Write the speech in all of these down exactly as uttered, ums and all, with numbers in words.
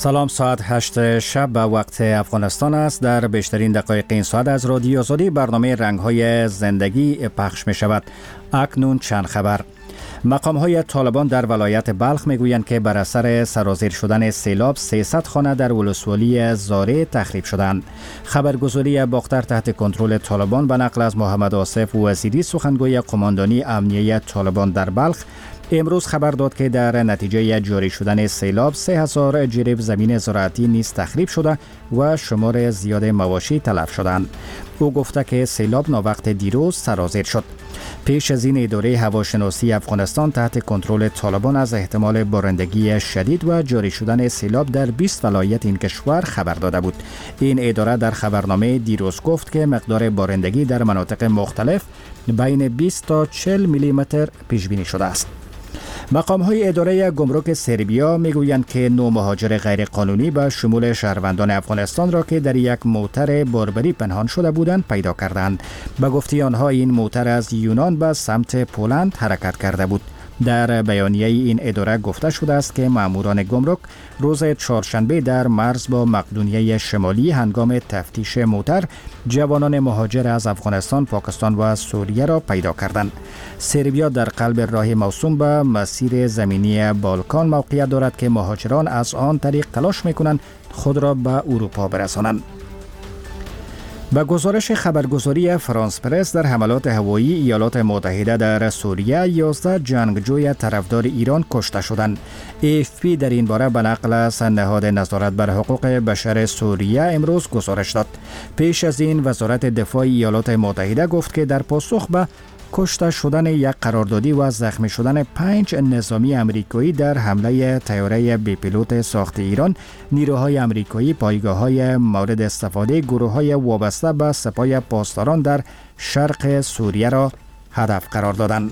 سلام، ساعت هشت شب به وقت افغانستان است. در بیشترین دقایق این ساعت از رادیو آزادی برنامه رنگ‌های زندگی پخش می شود. اکنون چند خبر. مقام‌های طالبان در ولایت بلخ میگویند که بر اثر سرازیر شدن سیلاب سیصد خانه در ولسوالی زاره تخریب شدند. خبرگزاری باختر تحت کنترل طالبان به نقل از محمد آصف وزیری سخنگوی قماندانی امنیه طالبان در بلخ امروز خبر داد که در نتیجه جاری شدن سیلاب سه هزار جریب زمین زراعتی نیز تخریب شده و شمار زیاد مواشی تلف شدند. او گفته که سیلاب ناوقت دیروز سرازیر شد. پیش از این اداره هواشناسی افغانستان تحت کنترل طالبان از احتمال بارندگی شدید و جاری شدن سیلاب در بیست ولایت این کشور خبر داده بود. این اداره در خبرنامه دیروز گفت که مقدار بارندگی در مناطق مختلف بین بیست تا چهل میلی متر پیش بینی شده است. مقام‌های اداره گمرک سربیا میگویند که نو مهاجر غیرقانونی به شمول شهروندان افغانستان را که در یک موتر باربری پنهان شده بودند پیدا کردند. به گفته آنها این موتر از یونان به سمت پولند حرکت کرده بود. در بیانیه این اداره گفته شده است که ماموران گمرک روز چهارشنبه در مرز با مقدونیه شمالی هنگام تفتیش موتر جوانان مهاجر از افغانستان، پاکستان و سوریه را پیدا کردند. سربیا در قلب راه موسوم به مسیر زمینی بالکان موقعیت دارد که مهاجران از آن طریق تلاش می‌کنند خود را به اروپا برسانند. به گزارش خبرگزاری فرانس پرس در حملات هوایی ایالات متحده در سوریه یازده جنگجوی طرفدار ایران کشته شدند. ای اف پی در این باره به نقل از نهاد نظارت بر حقوق بشر سوریه امروز گزارش داد. پیش از این وزارت دفاع ایالات متحده گفت که در پاسخ به کشته شدن یک قراردادی و زخمی شدن پنج نظامی امریکایی در حمله طیاره بی پیلوت ساخت ایران، نیروهای امریکایی پایگاه‌های مورد استفاده گروه‌های وابسته به سپاه پاسداران در شرق سوریه را هدف قرار دادند.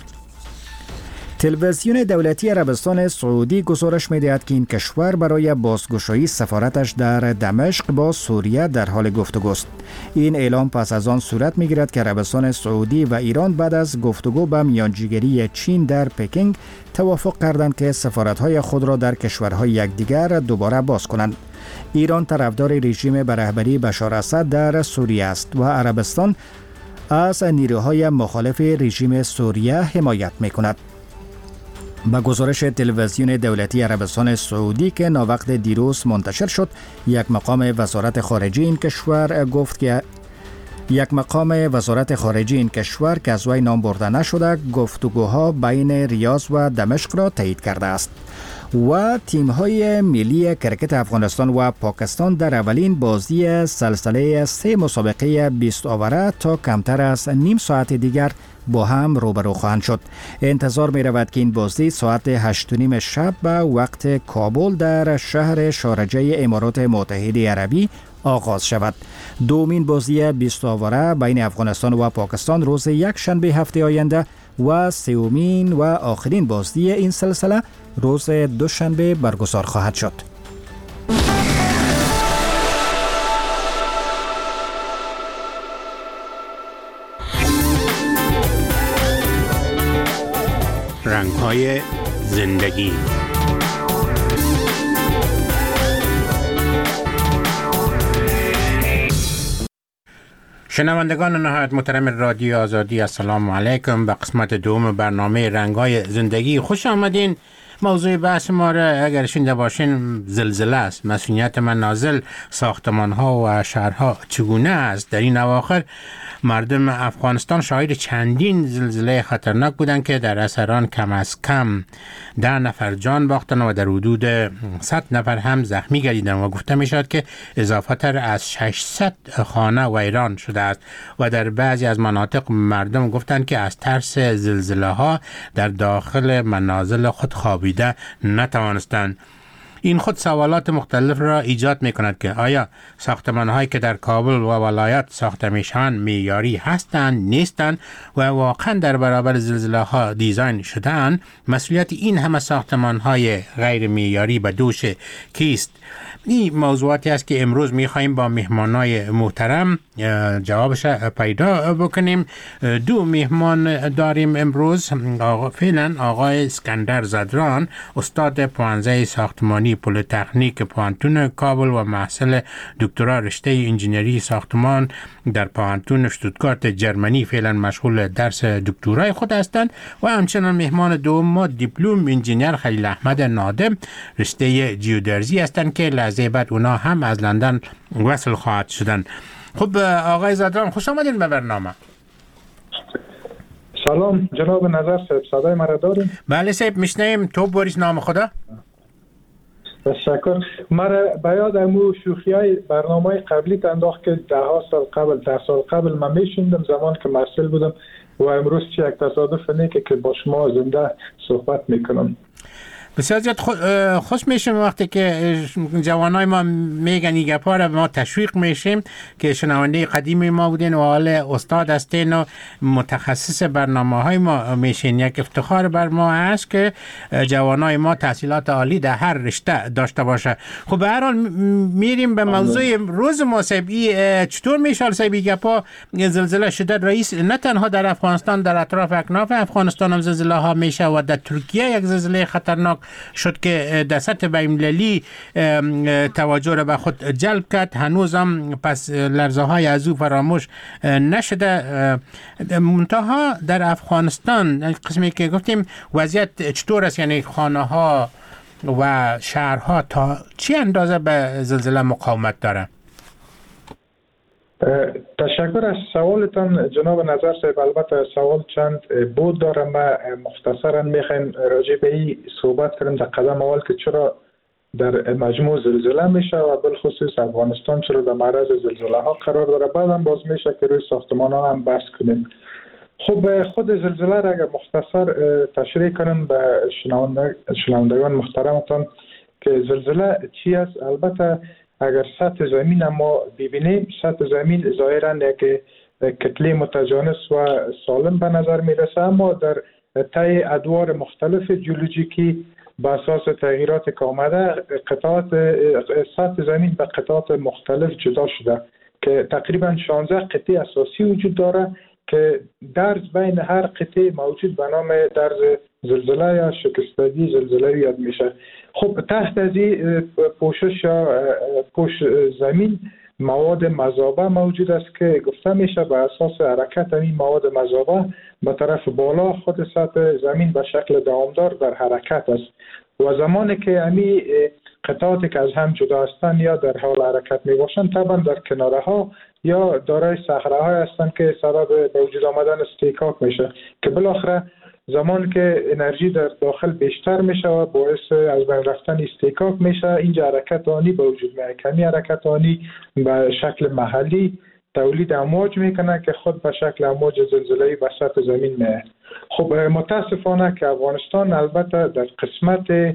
تلویزیون دولتی عربستان سعودی گزارش می‌دهد که این کشور برای بازگشایی سفارتش در دمشق با سوریه در حال گفتگوست. این اعلام پس از آن صورت می‌گیرد که عربستان سعودی و ایران بعد از گفتگو به میانجیگری چین در پکینگ توافق کردند که سفارت‌های خود را در کشورهای یکدیگر دوباره باز کنند. ایران طرفدار رژیم به رهبری بشار اسد در سوریه است و عربستان از نیروهای مخالف رژیم سوریه حمایت می‌کند. با گزارش تلویزیون دولتی عربستان سعودی که ناوقت دیروز منتشر شد، یک مقام وزارت خارجه این کشور گفت که یک مقام وزارت خارجه این کشور که از وی نام برده نشده گفتگوها بین ریاض و دمشق را تایید کرده است. و تیم‌های ملی کرکت افغانستان و پاکستان در اولین بازی سلسله سه مسابقه بیست آوره تا کمتر از نیم ساعت دیگر با هم روبرو خواهند شد. انتظار می رود که این بازی ساعت هشت و نیم شب به وقت کابل در شهر شارجه امارات متحده عربی آغاز شود. دومین بازی بیست آوره بین افغانستان و پاکستان روز یک شنبه هفته آینده و سومین و آخرین بازی این سلسله روز دوشنبه برگزار خواهد شد. رنگ‌های زندگی. شنوندگان نهایت محترم رادیو آزادی، السلام علیکم. به قسمت دوم برنامه رنگ‌های زندگی خوش آمدین. موضوع بحث ما را اگر شنیده باشین زلزله است. مسئولیت منازل، ساختمان‌ها و شهرها چگونه است؟ در این اواخر مردم افغانستان شاهد چندین زلزله خطرناک بودند که در اثر آن کم از کم ده نفر جان باختند و در حدود صد نفر هم زخمی گردیدند و گفته می شود که اضافه تر از ششصد خانه ویران شده است و در بعضی از مناطق مردم گفتند که از ترس زلزله ها در داخل منازل خود خوابیده نتوانستند. این خود سوالات مختلف را ایجاد می کند که آیا ساختمان هایی که در کابل و ولایت ساخته میشوند معیاری هستند نیستند و واقعا در برابر زلزله ها دیزاین شده‌اند؟ مسئولیت این همه ساختمان های غیر معیاری به دوش کیست؟ این موضوعاتی است که امروز می‌خوایم با مهمانای محترم جوابش پیدا بکنیم. دو مهمان داریم امروز. آقا فعلا آقای اسکندر زدران، استاد پانزده ساختمانی پلی‌تکنیک پوهنتون کابل و محصل دکترا رشته انجینری ساختمان در پوهنتون شتوتگارت جرمنی فعلا مشغول درس دکترای خود هستند و همچنان مهمان دوم ما دیپلم انجینر خلیل احمد نادم رشته جیودرزی هستند که لحظه بعد اونا هم از لندن وصل خواهد شدن. خب آقای زادران خوش آمدین به برنامه. سلام جناب نظر صاحب، صدای مرا داریم؟ بله صاحب میشنیم. تو بوریس نام خدا. تشکر. مرا بیاد امو شوخی های برنامه قبلی انداخت که ده ها سال قبل ده سال قبل من میشوندم زمان که محصل بودم و امروز چی یک تصادف نیکه که با شما زنده صحبت میکنم. بسیار زیاد خوش میشیم وقتی که جوانای ما میگن این گپا را ما تشویق میشیم که شنونده قدیمی ما بودین و حال استاد هستین و متخصص برنامه های ما میشین. یک افتخار بر ما هست که جوانای ما تحصیلات عالی در هر رشته داشته باشه. خب به هر حال میریم به موضوع روز ما. سبی چطور میشال سبی گپا زلزله شده رئیس نه تنها در افغانستان، در اطراف اکناف افغانستان هم زلزله ها میشه و در ترکیه یک زلزله خطرناک شد که در سطح بین‌المللی توجه را به خود جلب کرد. هنوز هم پس لرزه های از او فراموش نشده. منتها در افغانستان قسمی که گفتیم وضعیت چطور است؟ یعنی خانه ها و شهرها تا چی اندازه به زلزله مقاومت داره؟ تشکر از سوالتان جناب نظر صاحب. البته سوال چند بود داره. ما مختصرا میخوایم راجع به این صحبت کنیم در قدم اول که چرا در مجموع زلزله میشه و بالخصوص افغانستان چرا در معرض زلزله ها قرار داره. بعدم باز میشه که روی ساختمان ها هم بحث کنیم. خب خود زلزله را اگر مختصر تشریح کنم به شنوندگان محترمتان که زلزله چی است. البته اگر سطح زمین ما ببینیم، سطح زمین ظاهراً یک کتله متجانس و سالم به نظر میرسه، اما در طی ادوار مختلف جیولوژیکی به اساس تغییرات که آمده قطعات سطح زمین به قطعات مختلف جدا شده که تقریباً شانزده قطعه اساسی وجود داره که درز بین هر قطعه موجود به نام درز زلزله یا شکستگی زلزله یاد میشه. خب تحت از این پوشش یا پوش زمین مواد مذابه موجود است که گفته میشه به اساس حرکت این مواد مذابه به طرف بالا خود سطح زمین به شکل دوامدار در حرکت است و زمانی که امی قطعاتی که از هم جدا هستند یا در حال حرکت می باشند طبعا در کناره ها یا دارای صخره های هستند که سبب به وجود آمدن استحکاک میشه که بالاخره زمان که انرژی در داخل بیشتر میشه و باعث از بین رفتن استحکاک میشه، اینجا حرکت آنی به وجود میاد. کمی حرکت آنی به شکل محلی تولید امواج میکنه که خود به شکل امواج زلزله‌ای به سطح زمین میاد. خب متاسفانه که افغانستان البته در قسمت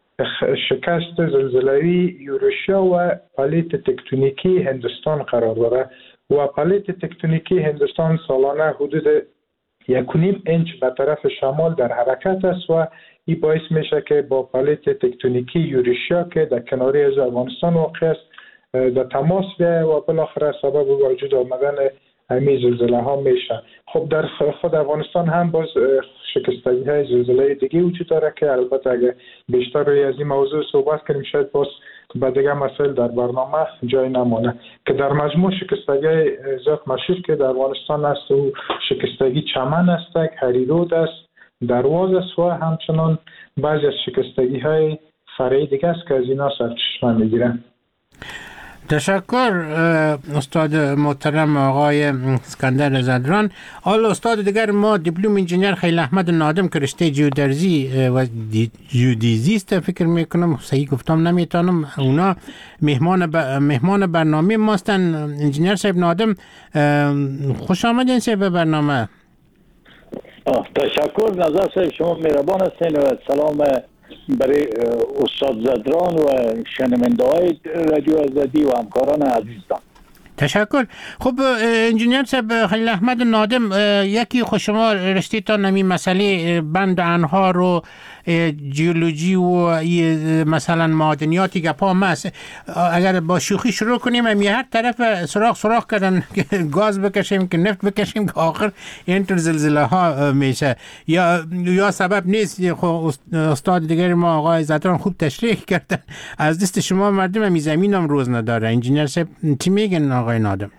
شکست زلزله‌ای یوروشیا و پلیت تکتونیکی هندوستان قرار داره و پلیت تکتونیکی هندوستان سالانه حدود یک و نیم اینچ به طرف شمال در حرکت است و این باعث میشه که با پلیت تکتونیکی یوروشیا که در کناری از افغانستان واقع است در تماس بیاید و بالاخره سبب وجود آمدن همین زلزله ها میشه. خب در خود افغانستان هم باز شکستگی های زلزله دیگه وجود داره که البته اگه بیشتر روی از این موضوع صحبت کنیم شاید باز به دیگه مسائل در برنامه جای نمانه که در مجموع شکستگی زیاد مشهور که در افغانستان است و شکستگی چمن است، هریرود است، درواز است و همچنان بعضی از شکستگی های فرعی دیگه است که از اینا سرچشمه میگیرن. تشکر استاد محترم آقای اسکندر زادران. حالا استاد دیگر ما دیپلم انجینر خلیل احمد نادم که رشته جیودرزی و جیودیزیست فکر میکنم صحیح گفتم نمیتونم، اونا مهمان ب... مهمان برنامه ماستن. انجینر صاحب نادم خوش آمدین صاحب به برنامه. تشکر نظر صاحب، شما مهربان هستین و سلام برای استاد زادران و شنونده های رادیو آزادی و همکاران عزیزم. تشکر. خب انجینیر صاحب خلیل احمد نادم، یکی خود شما رشته تا نمی مسئله بند انهار و جیولوژی و مثلا معدنیاتی که پا مست، اگر با شوخی شروع کنیم هم هر طرف سراخ سراخ کردن که گاز بکشیم که نفت بکشیم که آخر اینطور زلزله ها میشه، یا یا سبب نیست. خب استاد دیگر ما آقای زدران خوب تشریح کردن. از دست شما مردم همی زمین هم روز نداره. انجینیر صاحب چی میگن آقای نادم؟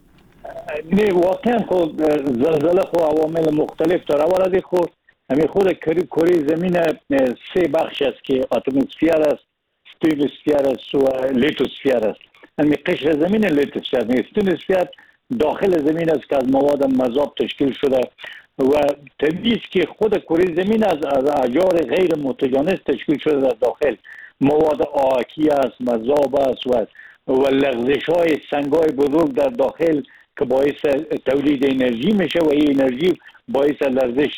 نه واقعا خود زلزله خود عوامل مختلف داره، ولی خود همین خود کره زمین سه بخش است که اتمسفر است، ستراتوسفر است و لیتوسفر است. همین قشر زمین لیتوسفر است. ستراتوسفر داخل زمین است که از مواد مذاب تشکیل شده و طبیعی است که خود کره زمین از احجار غیر متجانس تشکیل شده در داخل. مواد آهکی است، مذاب است و و لغزش های سنگ های بزرگ در داخل که باعث تولید انرژی میشه و این انرژی باعث لرزش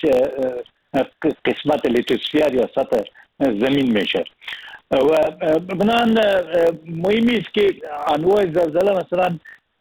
قسمت لیتوسفر یا سطح زمین میشه. و بنان مهمی است که انواع زلزله مثلا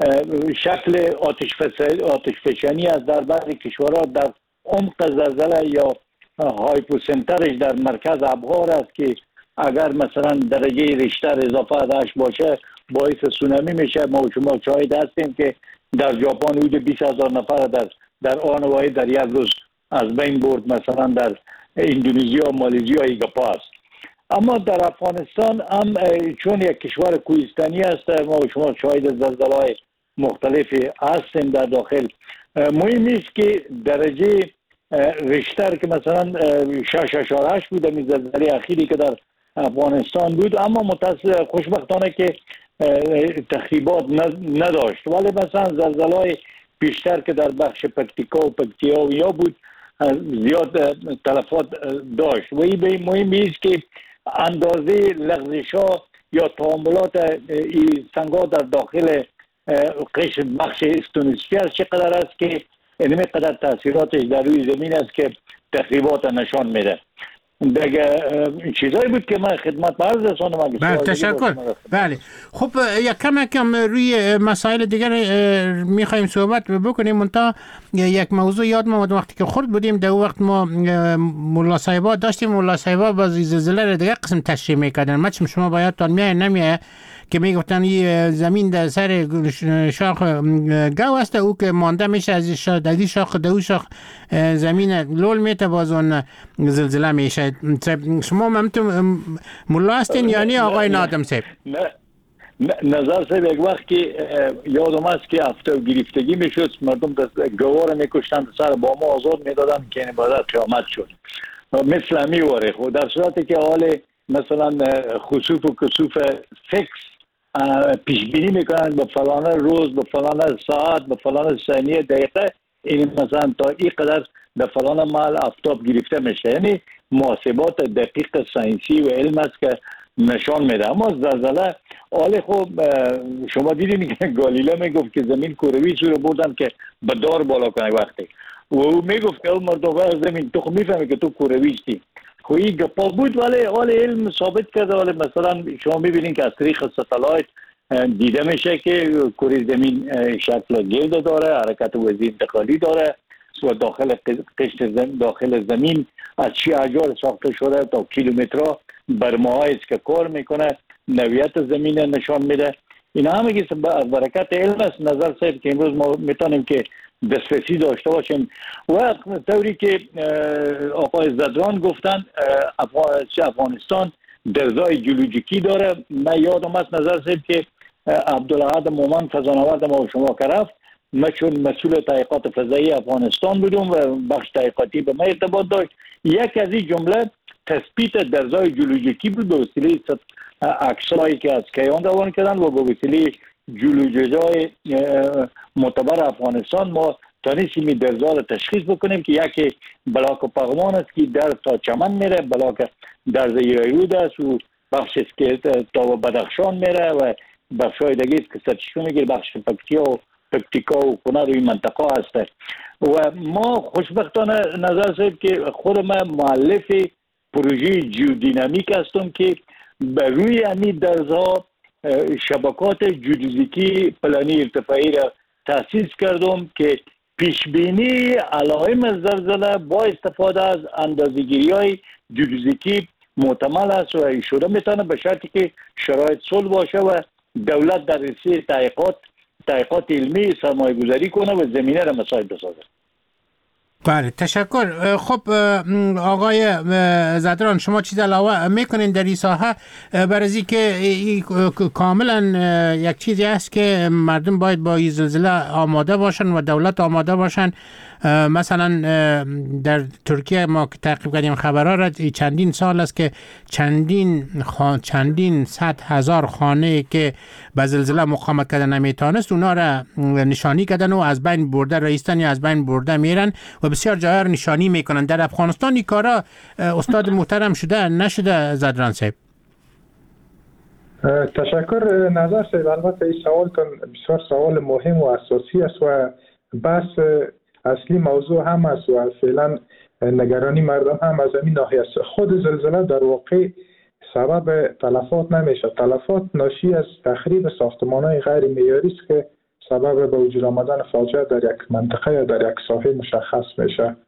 شکل آتش فشانی است در بعضی کشورها، در عمق زلزله یا هایپوسنترش در مرکز ابحار است که اگر مثلا درجه ریشتر اضافه از هشت باشه باعث سونامی میشه. ما شما شاهد هستیم که در ژاپن حدود بیست هزار نفر در در آن واحد در یک روز از بین برد. مثلا در اندونزیا و مالزیا ایگاپا است. اما در افغانستان هم چون یک کشور کوهستانی است، ما شما شاهد زلزله‌های مختلفی هستیم در داخل. مهم است که درجه ریشتر که مثلا شش اشاره هشت بود در زلزله اخیری که در افغانستان بود، اما متاسف خوشبختانه که تخریبات نداشت، ولی مثلا زلزله‌های بیشتر که در بخش پکتیکا و پکتیا بود زیاد تلفات داشت. و این مهم است که اندازه لغزش‌ها یا تعاملات سنگ‌ها در داخل قشر بخش استونوسفر چقدر است که اینمی قدر تاثیراتش در روی زمین است که تخریبات نشان میده. دیگه چیزایی بود که من خدمت عرض رساندم. بله تشکر. بله خب یک کم کم روی مسائل دیگر میخوایم صحبت بکنیم. منتها یک موضوع یاد ما وقتی که خورد بودیم در وقت ما مولا صاحبا داشتیم، مولا صاحبا باز زلزله رو دیگه قسم تشریح میکردن. ما چون شما باید تان میای نمیای که میگفتن این زمین در سر شاخ گاو است، او که مانده میشه از این شاخ دو شاخ زمین لول میته باز اون زلزله میشه. شما ممتون ملا هستین یعنی آقای نادم صاحب؟ نه نظر صاحب یک وقت که یادم است که هفته گرفتگی میشد، مردم گوار میکشتن سر با ما آزاد میدادن که این بعد قیامت شد مثل همی واره خود. در صورتی که حال مثلا خسوف و کسوف فکس پیش بینی میکنن به فلانه روز، به فلانه ساعت، به فلانه ثانیه دقیقه، این مثلا تا این قدر به فلانه محل آفتاب گرفته میشه. یعنی محاسبات دقیق ساینسی و علم است که نشان میده. اما زلزله حال خوب شما دیدین که گالیله میگفت که زمین کروی رو بردن که به دار بالا کنه وقتی و او میگفت که مردم زمین تو میفهمی که تو کروی هستی. خویی گپا بود ولی حال علم ثابت کرده. ولی مثلا شما میبینین که از طریق ستلایت دیده میشه که کره زمین شکل گرد داره، حرکت وزی انتقالی داره و داخل قشر زمین داخل زمین از چی احجار ساخته شده تا کیلومترها برماهایی است که کار میکنه، نوعیت زمین نشان میده. این همه که برکت علم است. نظر صاحب که امروز ما میتونیم که دسترسی داشته باشیم و طوری که آقای زدران گفتن افغانستان درزای جیولوژیکی داره. من یادم است نظر صاحب که عبدالاحد مومن فضانورد ما و شما که رفت، من چون مسئول تحقیقات فضایی افغانستان بودم و بخش تحقیقاتی به من ارتباط داشت، یک از این جمله تثبیت درزای جیولوژیکی بود به وسیله عکسایی که از کیهان روان کردن و به وسیله جیولوژیای معتبر افغانستان ما تانستیم درزا رو تشخیص بکنیم که یکی بلاک پغمان است که در تا چمن میره، بلاک درز ایرایرود است و بخش است که تا بدخشان میره و بخش های دیگه است که سرچشمه میگیره، بخش پکتیا و پکتیکا و کنر و این منطقه هست. و ما خوشبختانه نظر صاحب که خود من مؤلف پروژه جیودینامیک هستم که بر روی امی درزها شبکات جیودزیکی پلانی ارتفاعی را تأسیس کردم که پیشبینی علائم زلزله با استفاده از اندازه‌گیری های جیودزیکی محتمل است و ایشون میتونه به شرطی که شرایط صلح باشه و دولت در رسیه تحقیقات تحقیقات علمی سرمایه گذاری کنه و زمینه را مساعد بسازه. بله تشکر. خب آقای زدران شما چیز علاوه میکنین در این ساحه برای که کاملا یک چیزی است که مردم باید با این زلزله آماده باشن و دولت آماده باشن. مثلا در ترکیه ما که تعقیب کردیم خبرها را چندین سال است که چندین خان چندین صد هزار خانه که به زلزله مقاومت کردن نمیتونست اونا را نشانی کردن و از بین برده رئیستان یا از بین برده میرن و بسیار جاها را نشانی میکنن. در افغانستان این کارا استاد محترم شده نشده زدران صاحب؟ تشکر نظر صاحب. البته این سوال بسیار سوال مهم و اساسی است و بس اصلی موضوع هم است و فعلا نگرانی مردم هم از این ناحیه است. خود زلزله در واقع سبب تلفات نمیشه. تلفات ناشی از تخریب ساختمان‌های غیر معیاری است که سبب به وجود آمدن فاجعه در یک منطقه یا در یک ساحه مشخص میشه.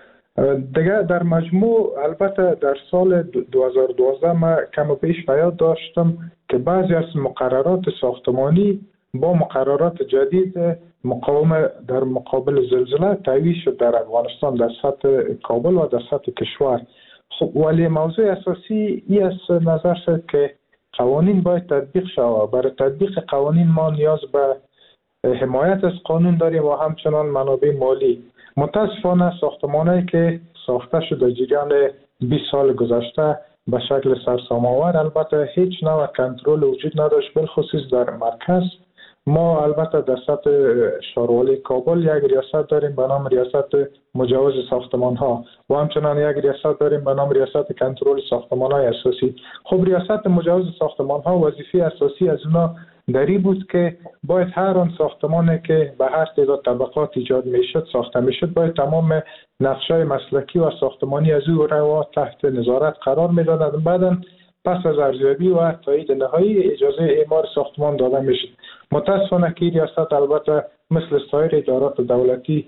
دیگه در مجموع البته در سال دو هزار و دوازده ما کم و بیش بیان داشتم که بعضی از مقررات ساختمانی با مقررات جدید مقاوم در مقابل زلزله تعیین شد در افغانستان در سطح کابل و در سطح کشور. خب ولی موضوع اساسی این است نظر شد که قوانین باید تطبیق شود. برای تطبیق قوانین ما نیاز به حمایت از قانون داریم و همچنان منابع مالی. متاسفانه ساختمانایی که ساخته شده در جریان بیست سال گذشته به شکل سرسام‌آور البته هیچ نوع کنترل وجود نداشت، بالخصوص در مرکز. ما البته در سطح شهروالی کابل یک ریاست داریم به نام ریاست مجوز ساختمان ها و همچنان یک ریاست داریم به نام ریاست کنترل ساختمان های اساسی. خب ریاست مجوز ساختمان ها وظیفه اساسی از اونا دری بود که باید هر آن ساختمانی که به هر تعداد طبقات ایجاد میشد ساخته میشد باید تمام نقشه‌های مسلکی و ساختمانی از او را تحت نظارت قرار میدادند. بعداً پس از ارزیابی و تایید نهایی اجازه اعمار ساختمان داده میشد. متاسفانه که ریاست البته مثل سایر ادارات دولتی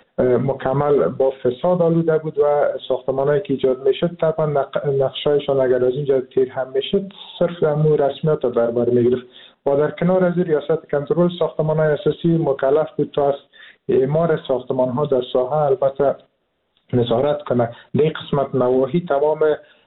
مکمل با فساد آلوده بود و ساختمانایی که ایجاد میشد طبعا نقشه‌هایشان اگر از اینجا تیر هم میشد صرف امور رسمیات را در بر میگرفت و در کنار از ریاست کنترل ساختمان‌های اساسی مکلف بود تا از اعمار ساختمان‌ها در ساحه البته نظارت کنه. در قسمت نواحی تمام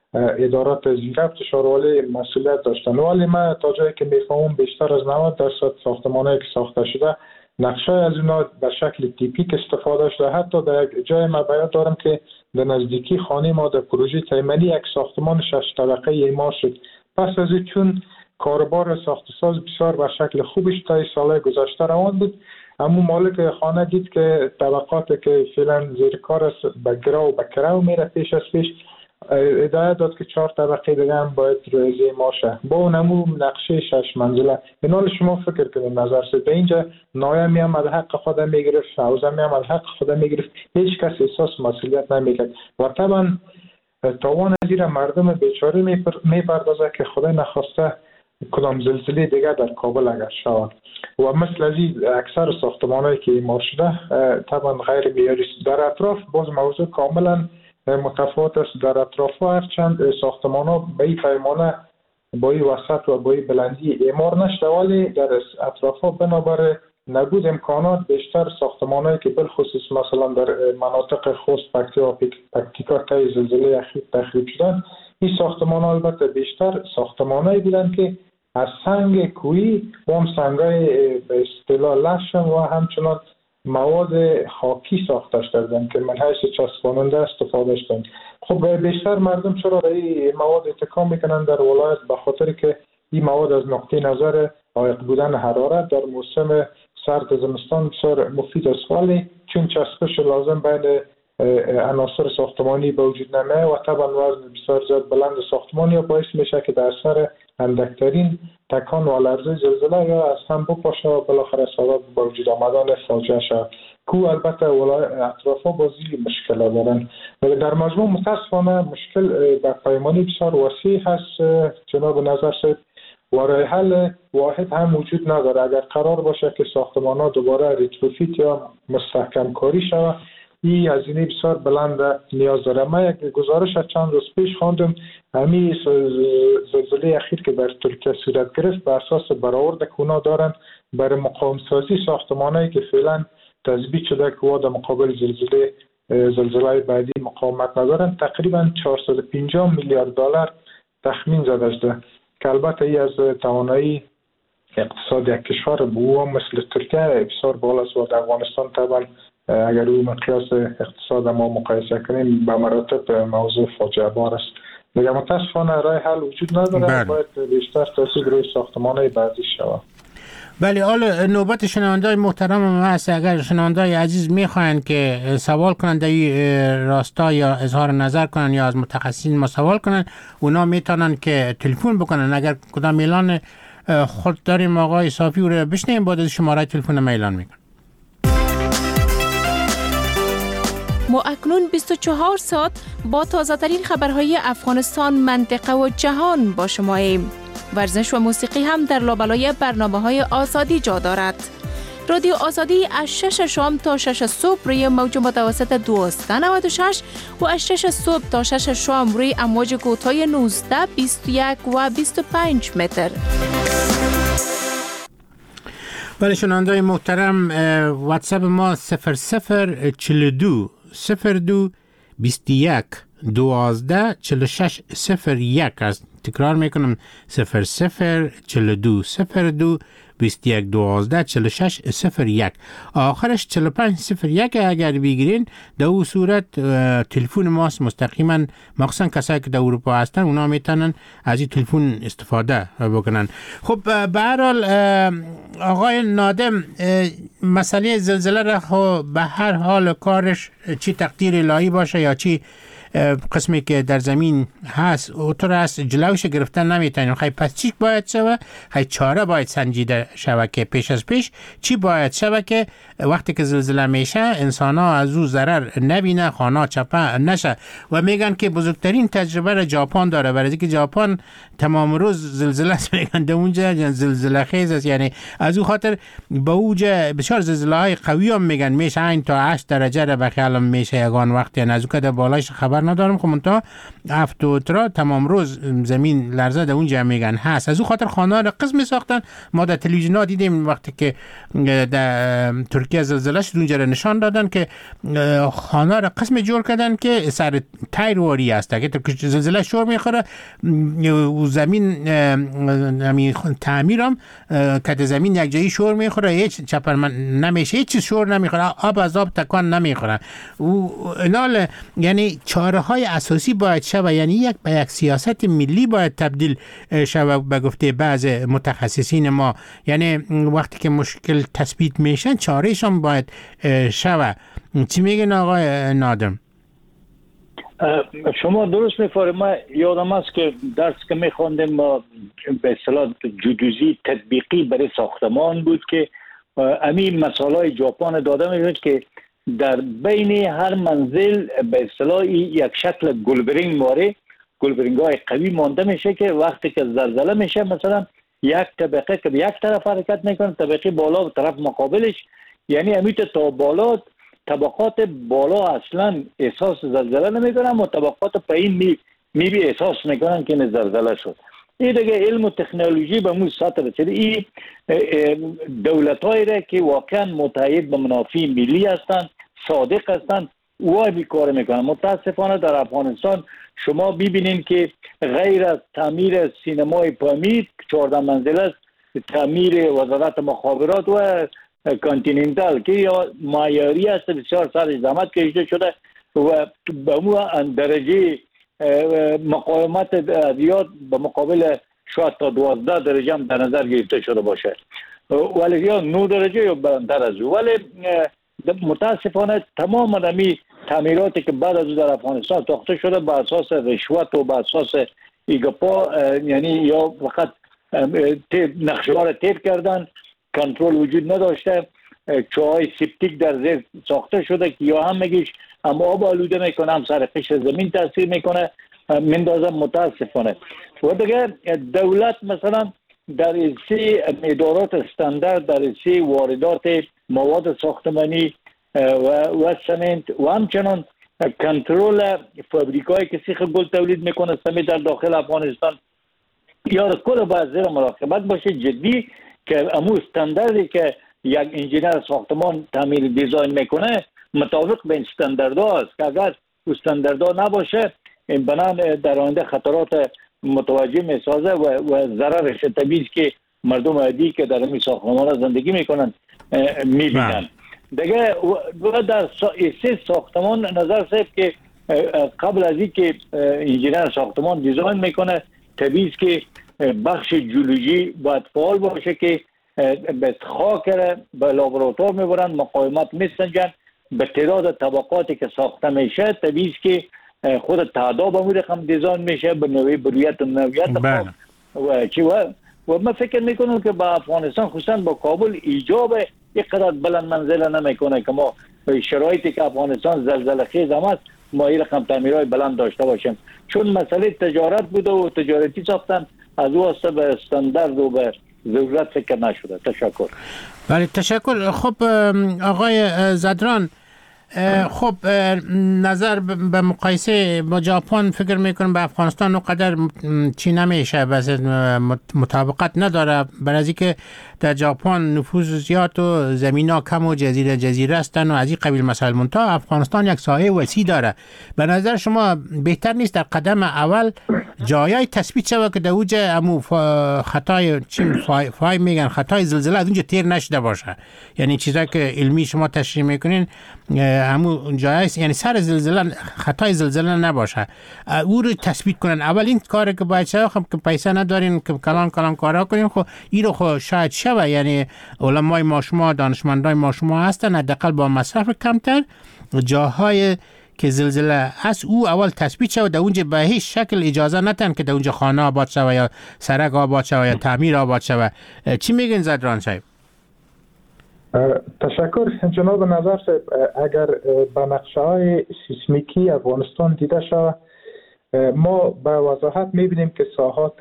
ادارات زیربط شهروالی مسئولیت داشتن، ولی من تا جایی که میفهمم بیشتر از نود درصد ساختمانایی که ساخته شده نقشه از اونا به شکل تیپیک استفاده شده. حتی در یک جای من بیان دارم که در نزدیکی خانه ما در پروژه تیمنی یک ساختمان شش طبقه اعمار شد. پس از این چون کاربار ساخت ساز بسیار به شکل خوبش تا سال گذشته روان بود، اما مالک خانه دید که طبقات که فعلا زیر کار است به گرو و به کرو میره پیش از پیش ادعا داد که چهار طبقه دیگه هم باید روزی ماشه با اونمو نقشه شش منزله. به نال شما فکر کنید نظر سید به اینجا نایه می هم از حق خود میگرفت، حوزه می هم از حق خود میگرفت، هیچ کس احساس مسئولیت نمیکرد و طبعا تاوان زیر مردم بیچاره میپردازه که خدای نخواسته کدام زلزله دیگه در کابل اگر شود و مثل از این اکثر ساختمانایی که اعمار شده طبعا غیر معیاری است. در اطراف باز موضوع کاملا متفاوت است. در اطراف هرچند ساختمان ها به این پیمانه با این وسط و با این بلندی اعمار نشده، ولی در اطراف ها بنابر نبود امکانات بیشتر ساختمان هایی که بالخصوص مثلا در مناطق خوست پکتیا و پکتیکا که زلزله اخیر تخریب شدن، این ساختمان ها البته بیشتر ساختمان هایی بودن که از سنگ کوهی و هم سنگ های به اصطلاح لشم و همچنان مواد خاکی ساخته شدن که من حیث چسباننده استفاده شدن. خب بیشتر مردم چرا به این مواد اتکا میکنن در ولایت؟ به خاطر که این مواد از نقطه نظر عایق بودن حرارت در موسم سرد زمستان بسیار مفید است، ولی چون چسبش لازم بین عناصر ساختمانی به وجود نمیه و طبعا وزن بسیار زیاد بلند ساختمانی باعث میشه که در اثر اندکترین تکان و لرزه زلزله یا از هم بپاشه و بالاخره سبب به وجود آمدن فاجعه شود که البته اطرافا بازی مشکل دارن. در مجموع متاسفانه مشکل در پیمانی بسیار وسیع هست جناب نظر صاحب و راه حل واحد هم وجود نداره. اگر قرار باشه که ساختمان‌ها دوباره ریتروفیت یا مستحکم کاری شود، این هزینه بسیار بلند نیاز داره. ما یک گزارش از چند روز پیش خواندم، همین زلزله اخیر که در ترکیه صورت گرفت بر اساس برآورد که اونا دارن برای مقاوم سازی ساختمانایی که فعلا تثبیت شده که در مقابل زلزله زلزله بعدی مقاومت ندارن، تقریبا چهارصد و پنجاه میلیارد دلار تخمین زده شده که البته ای از توانایی اقتصاد یک کشور بو مثل ترکیه بسیار بالا است و در افغانستان طبعا اگر روی مقیاس اقتصاد ما مقایسه کنیم به مراتب موضوع فاجعه بار است. دیگه متاسفانه راه حل وجود نداره، باید بیشتر تاکید روی ساختمان‌های بعضی شود. بله، حالا نوبت شنونده‌های محترم ما هست. اگر شنونده‌های عزیز می‌خواهند که سوال کنند در این راستا یا اظهار نظر کنند یا از متخصصین ما سوال کنند، اونا میتونن که تلفن بکنن. اگر کدام اعلان خود داریم آقای صافی رو بشنیم، بعد از شماره تلفن ما اعلان میکنم. ما اکنون بیست و چهار ساعت با تازه ترین خبرهای افغانستان، منطقه و جهان با شماییم. ورزش و موسیقی هم در لابلای برنامه‌های آزادی جا دارد. رادیو آزادی از شش شام تا شش صبح روی موج متوسط دویست و نود و شش و از شش صبح تا شش شام روی امواج کوتاه نوزده، بیست و یک و بیست و پنج متر. بله شنونده‌های محترم، واتساپ ما صفر صفر چهل و دو صفر دو بیست و یک دوازده چهل و شش صفر یک است. تکرار میکنم صفر صفر چهل و دو صفر دو بیست و یک دوازده چهل و شش صفر یک، آخرش چهل و پنج صفر یک. اگر بگیرین در اون صورت تلفن ماست مستقیما، مخصوصا کسایی که در اروپا هستن اونا میتونن از این تلفن استفاده بکنن. خب به هر حال آقای نادم، مسئله زلزله را به هر حال کارش چی تقدیر الهی باشه یا چی قسمی که در زمین هست اوتر هست جلوش گرفتن نمیتونیم. خیلی پس چی باید شوه؟ خیلی چاره باید سنجیده شوه که پیش از پیش چی باید شوه که وقتی که زلزله میشه انسان ها از او ضرر نبینه، خانه چپه نشه. و میگن که بزرگترین تجربه را ژاپن داره، برای اینکه ژاپن تمام روز زلزله است، میگن در اونجا زلزله خیز است. یعنی از او خاطر به اوجه بسیار زلزله های قوی هم میگن میشه این تا هشت درجه را به خیالم میشه یگان وقت، یعنی از او که بالایش خبر ندارم. خب منتها هفت و ترا تمام روز زمین لرزه در اونجا میگن هست. از او خاطر خانه را قسم ساختن. ما در تلویزیون ها دیدیم وقتی که در ترکیه زلزله شد اونجا را نشان دادن که خانه را قسم جور کردن که سر تیر واری است، که زلزله شور میخوره و زمین همین تعمیرم که زمین یک جایی شور میخوره، هیچ چپرمن نمیشه، هیچ چیز شور نمیخوره، آب از آب تکان نمیخوره. و اینال یعنی چاره های اساسی باید شود، یعنی یک به یک سیاست ملی باید تبدیل شود به گفته بعض متخصصین ما. یعنی وقتی که مشکل تثبیت میشن چارهشان باید شود. چی میگن آقای نادم؟ شما درست میفرمایید. ما یادم است که درس که میخواندیم ما به اصطلاح جدوزی تطبیقی برای ساختمان بود که همین مسائل ژاپن داده میشد که در بین هر منزل به اصطلاح یک شکل گلبرینگ ماره، گلبرینگ های قوی مانده میشه که وقتی که زلزله میشه مثلا یک طبقه که به یک طرف حرکت میکنه، طبقه بالا به طرف مقابلش، یعنی امیت تا بالا طبقات بالا اصلا احساس زلزله نمیکنن و طبقات پایین می می بی احساس میکنن که زلزله شد. این دیگه علم و تکنولوژی به مو سطح رسیده. این دولت‌هایی را که واقعا متحد به منافع ملی هستند، صادق هستند، اوها بی کار میکنن. متاسفانه در افغانستان شما ببینید که غیر از تعمیر سینمای پامید چهارده منزل است، تعمیر وزارت مخابرات و کانتیننتال که یا معیاری است بسیار سر زحمت کشیده شده و به مو درجه مقاومت زیاد به مقابل شاید تا دوازده درجه هم در نظر گرفته شده باشه، ولی یا نه درجه یا بلندتر از او. ولی متاسفانه تمام همی تعمیراتی که بعد از او در افغانستان ساخته شده بر اساس رشوت و بر اساس ایگپا، یعنی یا فقط نقشه را تیپ کردن، کنترل وجود نداشته، چاهای سیپتیک در زیر ساخته شده که یا هم میگیش هم آب آلوده میکنه هم سر قشر زمین تاثیر میکنه مندازم. متاسفانه و دیگه دولت مثلا در سه ادارات استاندارد، در سه واردات مواد ساختمانی و و سمنت و همچنان کنترل فابریکایی که سیخ گل تولید میکنه سمنت در داخل افغانستان یا کل باید زیر مراقبت باشه جدی که امو استانداردی که یک انجینر ساختمان تعمیر دیزاین میکنه مطابق به استانداردها است که اگر استانداردها نباشه بنان در آینده خطرات متوجه میسازه و, و ضررش طبیعی که مردم عادی که در این ساختمان زندگی میکنن میبینن. دیگه و در سه ساختمان نظر صاحب که قبل از این که انجینر ساختمان دیزاین میکنه طبیعی که بخش جیولوژی باید فعال باشه که به خاک به لابراتوار میبرن، مقاومت میسنجن، به تعداد طبقاتی که ساخته میشه طبیعی که خود تعداد به مورد هم دیزاین میشه به نوعی برویت و نوعیت و چی و و من فکر میکنم که با افغانستان خصوصا با کابل ایجاب یک قدر بلند منزله نمیکنه که ما به شرایطی که افغانستان زلزله خیز هم است ما این رقم تعمیرهای بلند داشته باشیم، چون مسئله تجارت بوده و تجارتی ساختن از واسه به استاندارد و به ضرورت فکر نشده. تشکر. بله تشکر. خب آقای زدران، خب نظر به مقایسه با ژاپن فکر میکنم به افغانستان اونقدر چی نمیشه، بس مطابقت نداره، برای اینکه در ژاپن نفوذ زیاد و زمینا کم و جزیره جزیره هستن و از این قبیل مسائل. منتها افغانستان یک ساحه وسیع داره. به نظر شما بهتر نیست در قدم اول جایی تثبیت شود که در اوج امو خطای چی فای, فای میگن خطای زلزله از اونجا تیر نشده باشه؟ یعنی چیزایی که علمی شما تشریح میکنین همون جایست، یعنی سر زلزله خطای زلزله نباشه، او رو تثبیت کنن. اول این کاری که باید شد، خب که پیسه ندارین که کلان کلان کارا کنین، خب این رو خب شاید شوه، یعنی علمای ما شما دانشمندای ما شما هستن حداقل با مصرف کمتر جاهای که زلزله هست او اول تثبیت شد، در اونجا به هیچ شکل اجازه ندن که در اونجا خانه آباد شوه یا سرک آباد شوه یا تعمیر آباد شوه. چی میگین زدران صاحب؟ تشکر جناب نظر صاحب. اگر به نقشه های سیسمیکی افغانستان دیده شود ما به وضاحت میبینیم که ساحات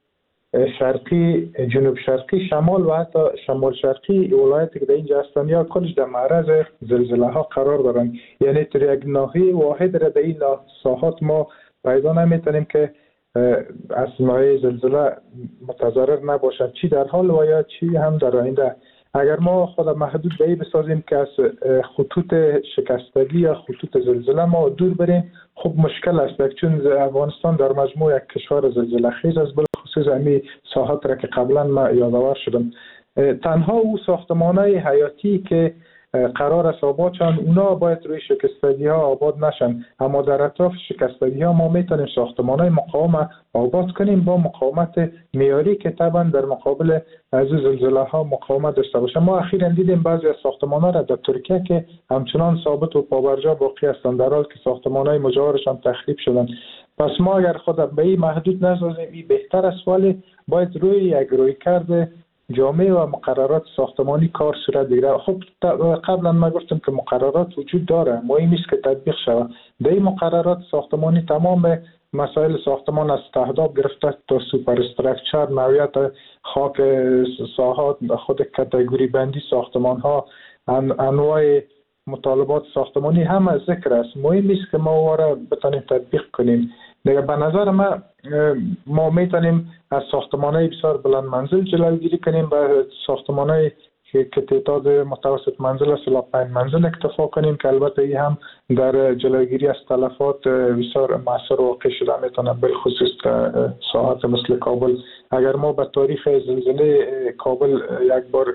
شرقی، جنوب شرقی، شمال و حتی شمال شرقی ولایتی که در اینجا هستند یا کلش در معرض زلزله ها قرار دارند. یعنی در یک ناحیه واحد را در این ساحات ما پیدا نمیتونیم که از نوع زلزله متضرر نباشد، چی در حال و یا چی هم در آینده. اگر ما خود محدود به این بسازیم که از خطوط شکستگی یا خطوط زلزله ما دور بریم، خب مشکل است، چون افغانستان در مجموع یک کشور زلزله خیز است، بالخصوص همین ساحات را که قبلا ما یادآور شدم. تنها او ساختمان‌های حیاتی که قرار است آباد شوند اونا باید روی شکستگی ها آباد نشن، اما در اطراف شکستگی ها ما میتونیم ساختمان های مقاوم آباد کنیم با مقاومت معیاری که طبعا در مقابل از زلزله ها مقاومت داشته باشه. ما اخیراً دیدیم بعضی از ساختمان ها را در ترکیه که همچنان ثابت و پابرجا باقی هستند در حالی که ساختمان های مجاورشان تخریب شدن. پس ما اگر خود به این محدود نسازیم این بهتر است، ولی باید روی یک رویکرد جامع و مقررات ساختمانی کار صورت بگیره. خب قبلا ما گفتم که مقررات وجود داره، مهم نیست که تطبیق شود. در این مقررات ساختمانی تمام مسائل ساختمان از تهداب گرفته تا سوپر استراکچر، نوعیت خاک ساحات، خود کاتگوری بندی ساختمان ها، انواع مطالبات ساختمانی همه ذکر است. مهم نیست که ما واره بتانیم تطبیق کنیم. دیگه به نظر ما ما میتونیم از ساختمان‌های بسیار بلند منزل جلوگیری کنیم، به ساختمان‌های که تعداد متوسط منزل است الی پنج منزل اکتفا کنیم که البته این هم در جلوگیری از تلفات بسیار مؤثر واقع شده میتونه، بالخصوص ساحات مثل کابل. اگر ما به تاریخ زلزله کابل یک بار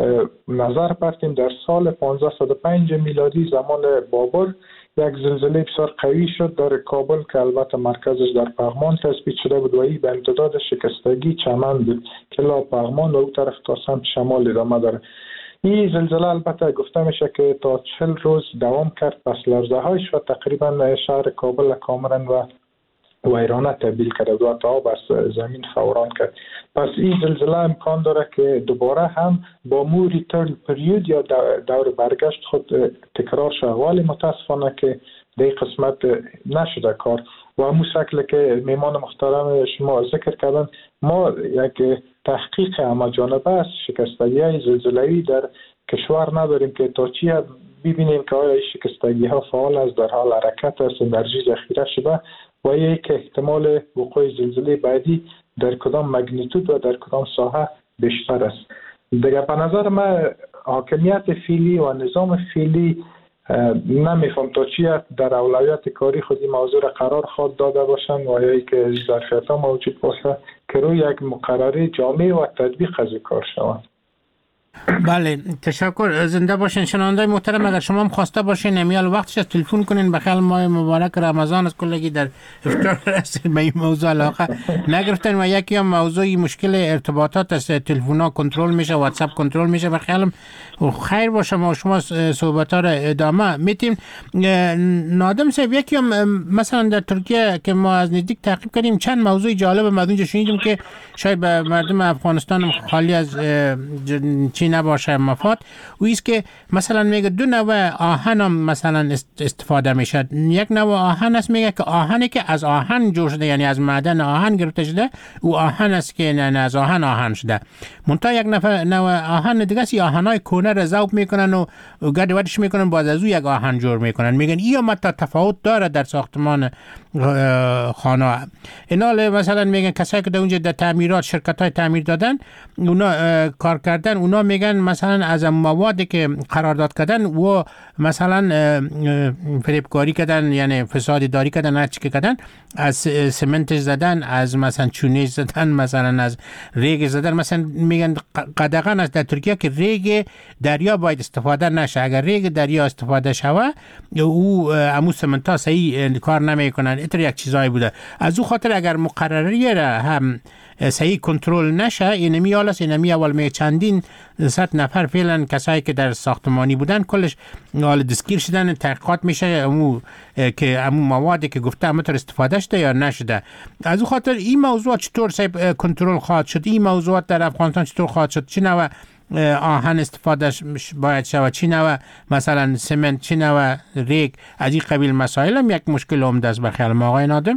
نظر پرتیم، در سال پانزده صد و پنج میلادی زمان بابر یک زلزله بسیار قوی شد در کابل که البته مرکزش در پغمان تثبیت شده بود و این به امتداد شکستگی چمن بود که لا پغمان و او طرف تا سمت شمال ادامه داره. این زلزله البته گفته میشه که تا چهل روز دوام کرد، پس لرزه هایش و تقریبا شهر کابل کاملا و ویرانه تبدیل کرد و تا آب از زمین فوران کرد. پس این زلزله امکان داره که دوباره هم با مو ریترن پریود یا دور برگشت خود تکرار شود، ولی متاسفانه که در این قسمت نشده کار و همون شکل که میمان محترم شما ذکر کردن. ما یک تحقیق اما جانبه است شکستگی های زلزله‌ای در کشور نداریم که تا چی حد ببینیم که آیا شکستگی ها فعال است، در حال حرکت است، انرژی ذخیره شده و یک احتمال وقوع زلزله بعدی در کدام مگنیتود و در کدام ساحه بیشتر است. دیگه به نظر من حاکمیت فعلی و نظام فعلی نمیفهم تا چی در اولویت کاری خود این موضوع را قرار خود داده باشند و یا که ظرفیت ها موجود باشه که روی یک مقرره جامع و تطبیق از کار شود. بله تشکر، زنده باشین. شنوندای محترم اگر شما هم خواسته باشین امیال وقتش از تلفن کنین، بخیر ماه مبارک رمضان از کلگی در افطار رسید به این موضوع علاقه نگرفتن و یکی هم موضوعی مشکل ارتباطات است، تلفن‌ها کنترل میشه، واتساپ کنترل میشه. بخیر خیر باشه ما شما صحبت ها را ادامه میتیم. نادم صاحب یکی هم مثلا در ترکیه که ما از نزدیک تعقیب کردیم چند موضوع جالب مدونجا شنیدیم که شاید به مردم افغانستان خالی از چی نباشه مفاد، و ایست که مثلا میگه دو نوع آهن هم مثلا استفاده میشه. یک نوع آهن است میگه که آهنی که از آهن جور شده، یعنی از معدن آهن گرفته شده، او آهن است که نه از آهن آهن شده. منتها یک نوع آهن دیگه است، آهنای کهنه را ذوب میکنن و گردش میکنن باز از او یک آهن جور میکنن. میگن این هم تا تفاوت داره در ساختمان خانه. اینا مثلا میگن کسایی که در اونجا در تعمیرات شرکت های تعمیر دادن اونا کار کردن، اونا میگن مثلا از موادی که قرارداد کردن و مثلا فریبکاری کردن، یعنی فساد داری کردن، هر چی که کردن، از سمنت زدن، از مثلا چونه زدن، مثلا از ریگ زدن. مثلا میگن قدغن است در ترکیه که ریگ دریا باید استفاده نشه. اگر ریگ دریا استفاده شوه او امو سمنت ها صحیح کار نمیکنن. اینطور یک چیزایی بوده. از او خاطر اگر مقرری را هم صحیح کنترل نشه، اینمی حالست اینمی اول می چندین صد نفر فعلا کسایی که در ساختمانی بودن کلش حال دستگیر شدن، تحقیقات میشه امو که امو موادی که گفته همطور استفاده شده یا نشده. از او خاطر این موضوع چطور صحیح کنترل خواهد شد؟ این موضوع در افغانستان چطور خواهد شد؟ چه نوع آهن استفاده باید شود، چی نوع مثلا سمنت، چی نوع ریگ؟ از این قبیل مسائل هم یک مشکل عمده است. بخیر ما آقای نادم.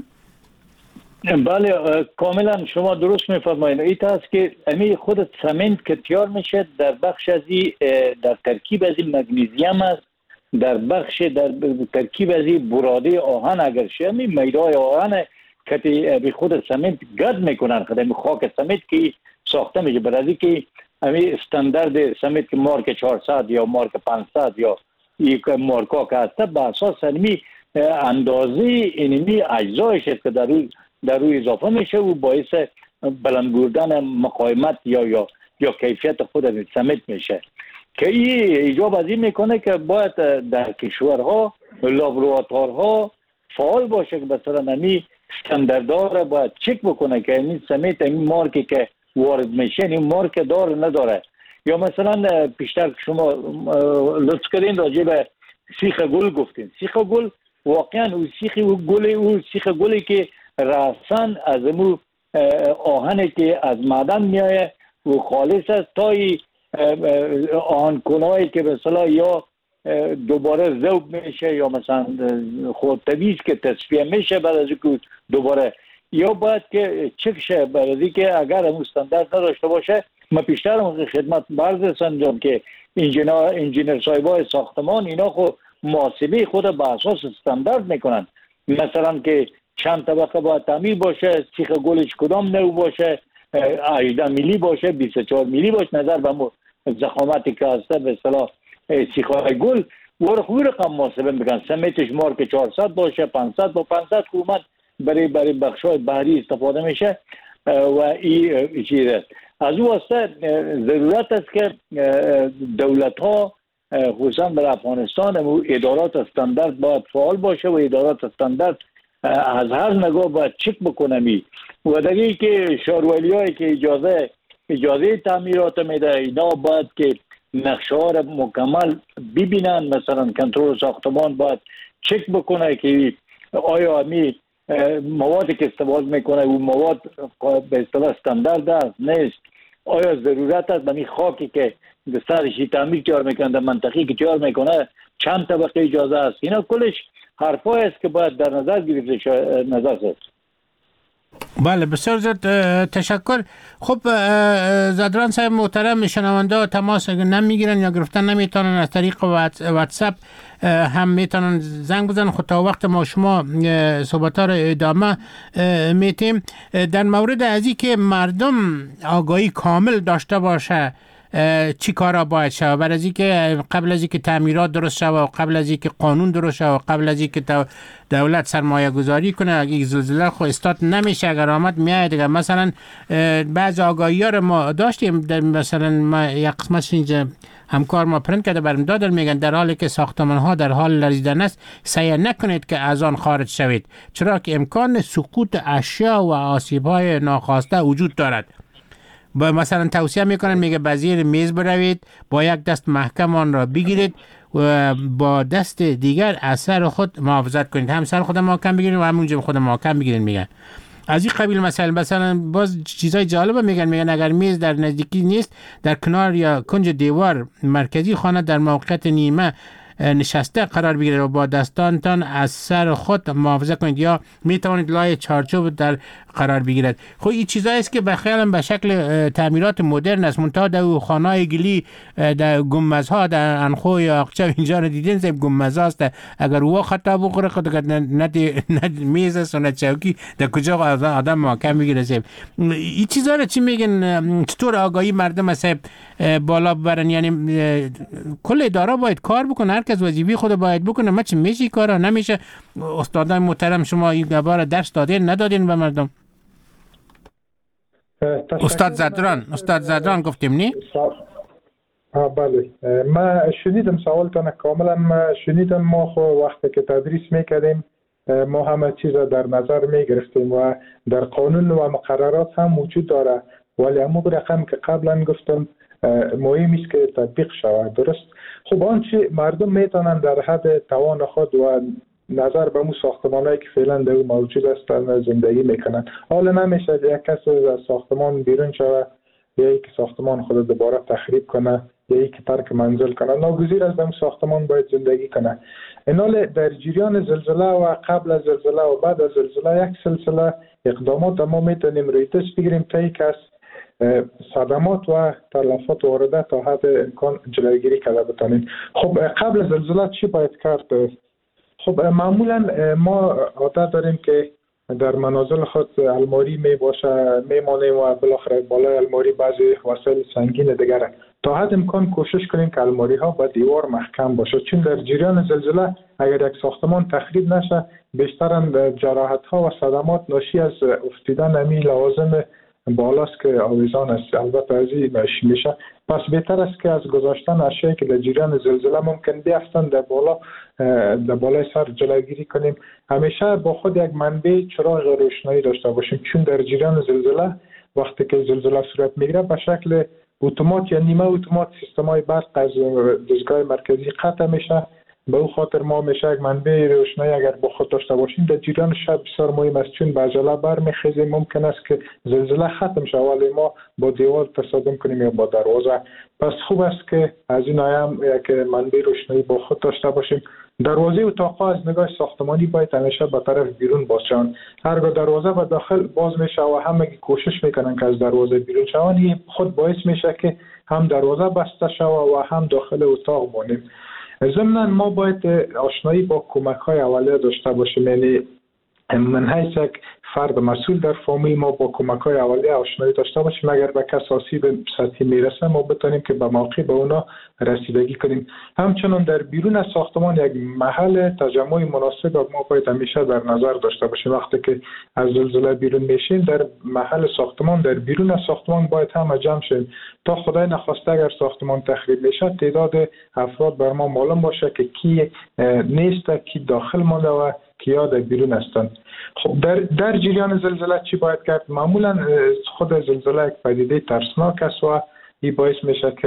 بله کاملا شما درست میفرمایید. این است که امی خود سمنت که تیار میشه در بخش از در ترکیب از مگنیزیم است، در بخش در ترکیب از براده آهن اگر شه می میدای آهن که به خود سمنت گرد میکنن، خود خاک سمنت که ساخته میشه برای که امی استاندارد سمنت که مارک چهارصد یا مارک پانصد یا یک مارکا که هست به اساس امی اندازه اینمی اجزایش است که در روی در روی اضافه میشه و باعث بلند بردن مقاومت یا یا یا کیفیت خود سمنت میشه که این ایجاب از این میکنه که باید در کشورها لابراتوارها فعال باشه که مثلا امی استانداردها را باید چک بکنه که این سمنت این مارکی که وارد میشه این مارک داره نداره. یا مثلا پیشتر شما لطف کردین راجع به سیخ گل گفتین. سیخ گل واقعا او سیخ گل او سیخ گلی که راسن از مو آهنی که از معدن میایه و خالص است تا آهن کنایی که مثلا یا دوباره ذوب میشه یا مثلا خود طبیعی که تصفیه میشه بعد از اینکه دوباره یا باید که چک شه برای که اگر هم استاندارد نداشته باشه. ما پیشتر هم خدمت برز انجام که انجینر انجینر صاحبای ساختمان اینا خود محاسبه خود به اساس استاندارد میکنن، مثلا که چند طبقه باید تعمیر باشه، سیخ گلش کدام نوع باشه، هجده میلی باشه، بیست و چهار میلی باشه، نظر به ضخامتی که هسته به اصطلاح سیخ‌های گل و خوبی رقم محاسبه میکنن. سمتش مارک چهارصد باشه، پانصد با پانصد خوبت برای برای بخشای بحری استفاده میشه و این چیز از او واسه ضرورت است که دولت ها خصوصا در افغانستان ادارات استاندارد باید فعال باشه و ادارات استاندارد از هر نگاه باید چک بکنه می و دیگه که شهرولی هایی که اجازه اجازه تعمیرات میده اینا باید که نقشه ها را مکمل ببینن. مثلا کنترل ساختمان باید چک بکنه که آیا می موادی که استفاده میکنه و مواد به اصطلاح استاندارد است نیست، آیا ضرورت است به خاکی که سرشی تعمیر تیار میکنه در منطقی که تیار میکنه چند طبقه اجازه است. اینا کلش حرفای است که باید در نظر گرفته نظر است. بله بسیار زیاد تشکر. خب زدران صاحب محترم، شنونده تماس نمیگیرن یا گرفتن نمیتونن از طریق واتساپ هم میتونن زنگ بزنن. خود تا وقت ما شما صحبت ها رو ادامه میتیم در مورد از این که مردم آگاهی کامل داشته باشه چی کارا باید شود برای از اینکه قبل از اینکه تعمیرات درست شود و قبل از اینکه قانون درست شود و قبل از اینکه دولت سرمایه گذاری کنه. اگه زلزله خو استاد نمیشه، اگر آمد میاد دیگه. مثلا بعض آگاهی ها رو ما داشتیم، مثلا ما یک قسمت اینجا همکار ما پرنت کرده برام دادن، میگن در حالی که ساختمان ها در حال لرزیدن است سعی نکنید که از آن خارج شوید، چرا که امکان سقوط اشیا و آسیب های ناخواسته وجود دارد. با مثلا توصیه میکنن، میگه بزیر میز بروید، با یک دست محکم آن را بگیرید و با دست دیگر از سر خود محافظت کنید. هم سر خود محکم بگیرید و همونجا خود محکم بگیرید. میگن از این قبیل مثلا مثلا باز چیزای جالب میگن میگن اگر میز در نزدیکی نیست، در کنار یا کنج دیوار مرکزی خانه در موقعیت نیمه نشسته قرار بگیرید و با دستانتان از سر خود محافظت کنید، یا می توانید لای چارچوب در قرار بگیرد. خب این چیزایی است که به خیالم به شکل تعمیرات مدرن است. منتها در خانه‌های گلی در گنبدها در انخو یا اقچه اینجا رو دیدین زیب گنبد است، اگر او خطا بخوره خود نه نه میز است و نه چوکی، در کجا آدم محکم بگیره زیب. این چیزا رو چی میگن؟ چطور آگاهی مردم است بالا ببرن؟ یعنی کل اداره باید کار بکنه، هر کس وظیفه خود باید بکنه. ما چه میشه کارا نمیشه؟ استادان محترم شما این گوار درس دادین ندادین به مردم؟ استاد زدران استاد زدران گفتیم نی؟ آه بله، ما شنیدم سوالتان کاملا. ما شنیدم. ما خو وقتی که تدریس میکردیم ما همه چیز در نظر میگرفتیم و در قانون و مقررات هم وجود داره، ولی همون رقم که قبلا گفتم مهم است که تطبیق شود. درست؟ خب آنچه مردم میتونن در حد توان خود و نظر به مو ساختمانایی که فعلا در موجود هستند زندگی میکنن. حالا نمیشه یک کس از ساختمان بیرون شود یا یک ساختمان خود دوباره تخریب کنه یا یک ترک منزل کنه. ناگزیر از در ساختمان باید زندگی کنه. اینال در جریان زلزله و قبل از زلزله و بعد از زلزله یک سلسله اقدامات ما میتونیم روی دست بگیریم تا یک از صدمات و تلفات وارده تا حد امکان جلوگیری کرده بتانیم. خب قبل از زلزله چی باید کرد؟ خب معمولا ما عادت داریم که در منازل خود الماری می باشه میمانیم و بالاخره بالای الماری بعضی وسایل سنگین دیگر تا حد امکان کوشش کنیم که الماری ها با دیوار محکم باشه، چون در جریان زلزله اگر یک ساختمان تخریب نشه بیشتر جراحت ها و صدمات ناشی از افتیدن امی لوازم بالاست که آویزان است. البته از این میشه، پس بهتر است که از گذاشتن اشیایی که در جریان زلزله ممکن بیفتند در بالا در بالای سر جلوگیری کنیم. همیشه با خود یک منبع چراغ روشنایی داشته باشیم، چون در جریان زلزله وقتی که زلزله صورت میگیره به شکل اتومات یا نیمه اتومات سیستمای برق از دستگاه مرکزی قطع میشه. به او خاطر ما میشه یک منبع روشنایی اگر با خود داشته باشیم در جریان شب بسیار مهم است، چون به عجله برمیخیزیم ممکن است که زلزله ختم شود ولی ما با دیوار تصادم کنیم یا با دروازه. پس خوب است که از این هم یک منبع روشنایی با خود داشته باشیم. دروازه اتاق‌ها از نگاه ساختمانی باید همیشه به طرف بیرون باشن. هرگاه دروازه به داخل باز میشه و همه کوشش میکنن که از دروازه بیرون شوند، این خود باعث میشه که هم دروازه بسته شود و هم داخل اتاق مانیم. ضمن ما باید آشنایی با کمک‌های اولیه داشته باشیم، یعنی من حیث یک فرد مسئول در فامیل ما با کمک‌های اولیه آشنایی داشته باشیم. اگر به کس آسیب سطحی میرسه ما بتونیم که به موقع به اونا رسیدگی کنیم. همچنان در بیرون از ساختمان یک محل تجمع مناسب ما باید همیشه در نظر داشته باشیم. وقتی که از زلزله بیرون میشیم در محل ساختمان در بیرون از ساختمان باید همه جمع شیم تا خدای نخواسته اگر ساختمان تخریب میشه تعداد افراد بر ما معلوم باشه که کی نیست کی داخل مانده و کیا در بیرون هستند. خب در در جریان زلزله چی باید کرد؟ معمولا خود زلزله یک پدیده ترسناک است و این باعث میشه که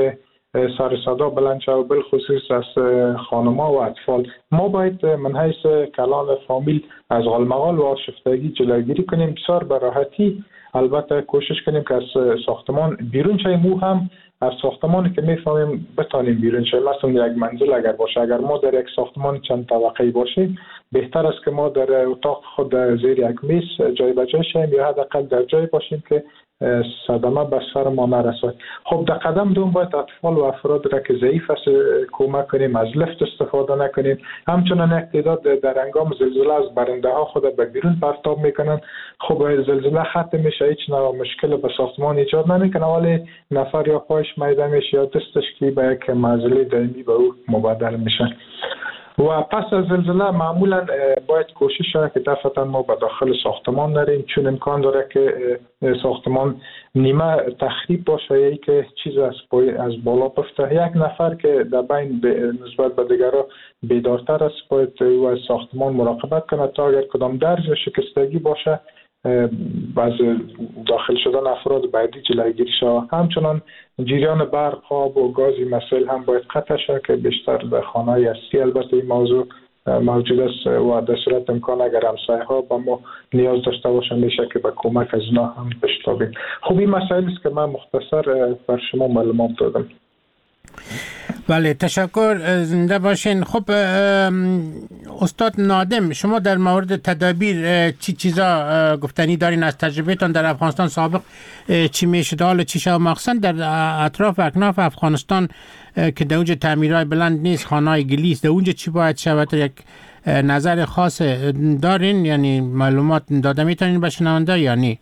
سر صدا بلند شد، بالخصوص از خانم‌ها و اطفال. ما باید من حیث کلان فامیل از غالمغال و آشفتگی جلوگیری کنیم، بسیار به راحتی البته کوشش کنیم که از ساختمان بیرون شویم، مو هم از ساختمانی که میفهمیم بتانیم بیرون شویم. مثلا یک منزل اگر باشه، اگر ما در یک ساختمان چند طبقه‌ای باشیم، بهتر است که ما در اتاق خود زیر یک میز جای به جای شویم یا حداقل در جای باشیم که صدمه به سر ما نرسد. خب در قدم دوم باید اطفال و افراد را که ضعیف است کمک کنیم، از لفت استفاده نکنیم. همچنان یک تعداد در هنگام زلزله از برنده ها خود به بیرون پرتاب میکنن. خب زلزله ختم میشه، هیچ نوع مشکل به ساختمان ایجاد نمیکنه، ولی نفر یا پایش میده میشه یا دستش که به یک معضله دائمی به او مبدل میشه. و پس از زلزله معمولا باید کوشش شد که دفعتا ما به داخل ساختمان نریم، چون امکان داره که ساختمان نیمه تخریب باشه یا که چیز از از بالا بفته. یک نفر که در بین نسبت به دیگران بیدارتر است باید او از ساختمان مراقبت کنه تا اگر کدام درج شکستگی باشه از داخل شدن افراد بعدی جلوگیری شود. همچنان جریان برق، آب و گازی مسائل هم باید قطع شود که بیشتر در خانه‌های اصلی البته این موضوع موجود است و در صورت امکان اگر همسایه ها با ما نیاز داشته باشن میشه که به کمک از اینا هم بشتابیم. خب این مسائل است که من مختصر بر شما معلومات دادم. بله، تشکر، زنده باشین. خب استاد نادم، شما در مورد تدابیر چی چیزا گفتنی دارین از تجربهتون در افغانستان سابق؟ چی میشد حالا چی شد مخصوصا در اطراف و اکناف افغانستان که در اونجا تعمیرهای بلند نیست، خانه‌های گلیست، در اونجا چی باید شود؟ یک نظر خاص دارین؟ یعنی معلومات داده میتونین به شنونده یا نه؟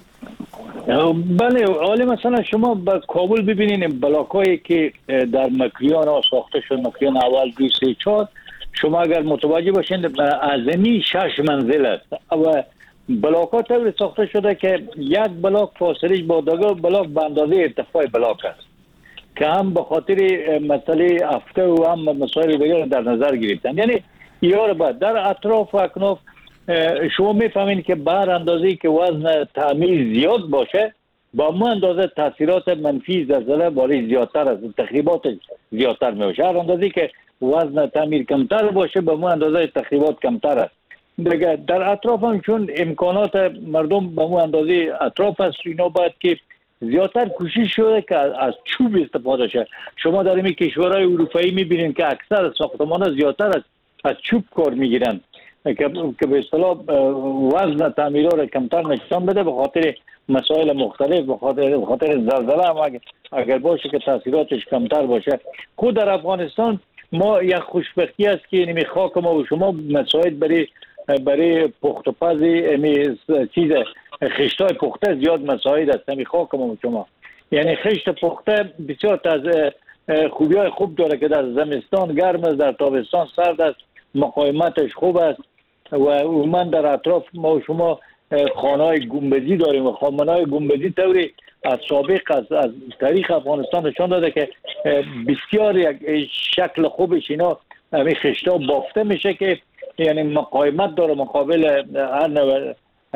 بله، حالا مثلا شما به کابل ببینین بلاکایی که در مکریان ها ساخته شد، مکریان اول دو سه چهار، شما اگر متوجه باشین ازمی شش منزل است و بلاکا طور ساخته شده که یک بلاک فاصلش با دیگر بلاک به اندازه ارتفاع بلاک است که هم به خاطر مسئله افته و هم مسائل دیگر در نظر گرفتن. یعنی یار بعد در اطراف و اکناف شما میفهمین که بر اندازه‌ای که وزن تعمیر زیاد باشه با مو اندازه تاثیرات منفی زلزله باری زیادتر است، تخریبات زیادتر میشه. هر اندازه‌ای که وزن تعمیر کمتر باشه با مو اندازه تخریبات کمتر است. دیگه در اطراف هم چون امکانات مردم به مو اندازه اطراف است، اینا باید که زیادتر کوشش شده که از چوب استفاده شه. شما در این کشورهای اروپایی میبینین که اکثر ساختمان‌ها زیادتر از از چوب کار میگیرن که که به اصطلاح وزن تعمیرات را کمتر نشان بده به خاطر مسائل مختلف، به خاطر به خاطر زلزله هم اگر, اگر باشه که تاثیراتش کمتر باشه. خود در افغانستان ما یک خوشبختی است که نمی خاک ما و شما مسائل برای برای پخت و پز می چیز خشتای پخته زیاد مسائل است. نمی خاک ما و شما یعنی خشت پخته بسیار از خوبیای خوب داره که در زمستان گرم است، در تابستان سرد است، مقاومتش خوب است و من در اطراف ما و شما خانه‌های گنبدی داریم و خانه‌های گنبدی طوری از سابق از, از تاریخ افغانستان نشان داده که بسیار یک شکل خوبش اینا همین خشتا بافته میشه که یعنی مقاومت داره مقابل هر نوع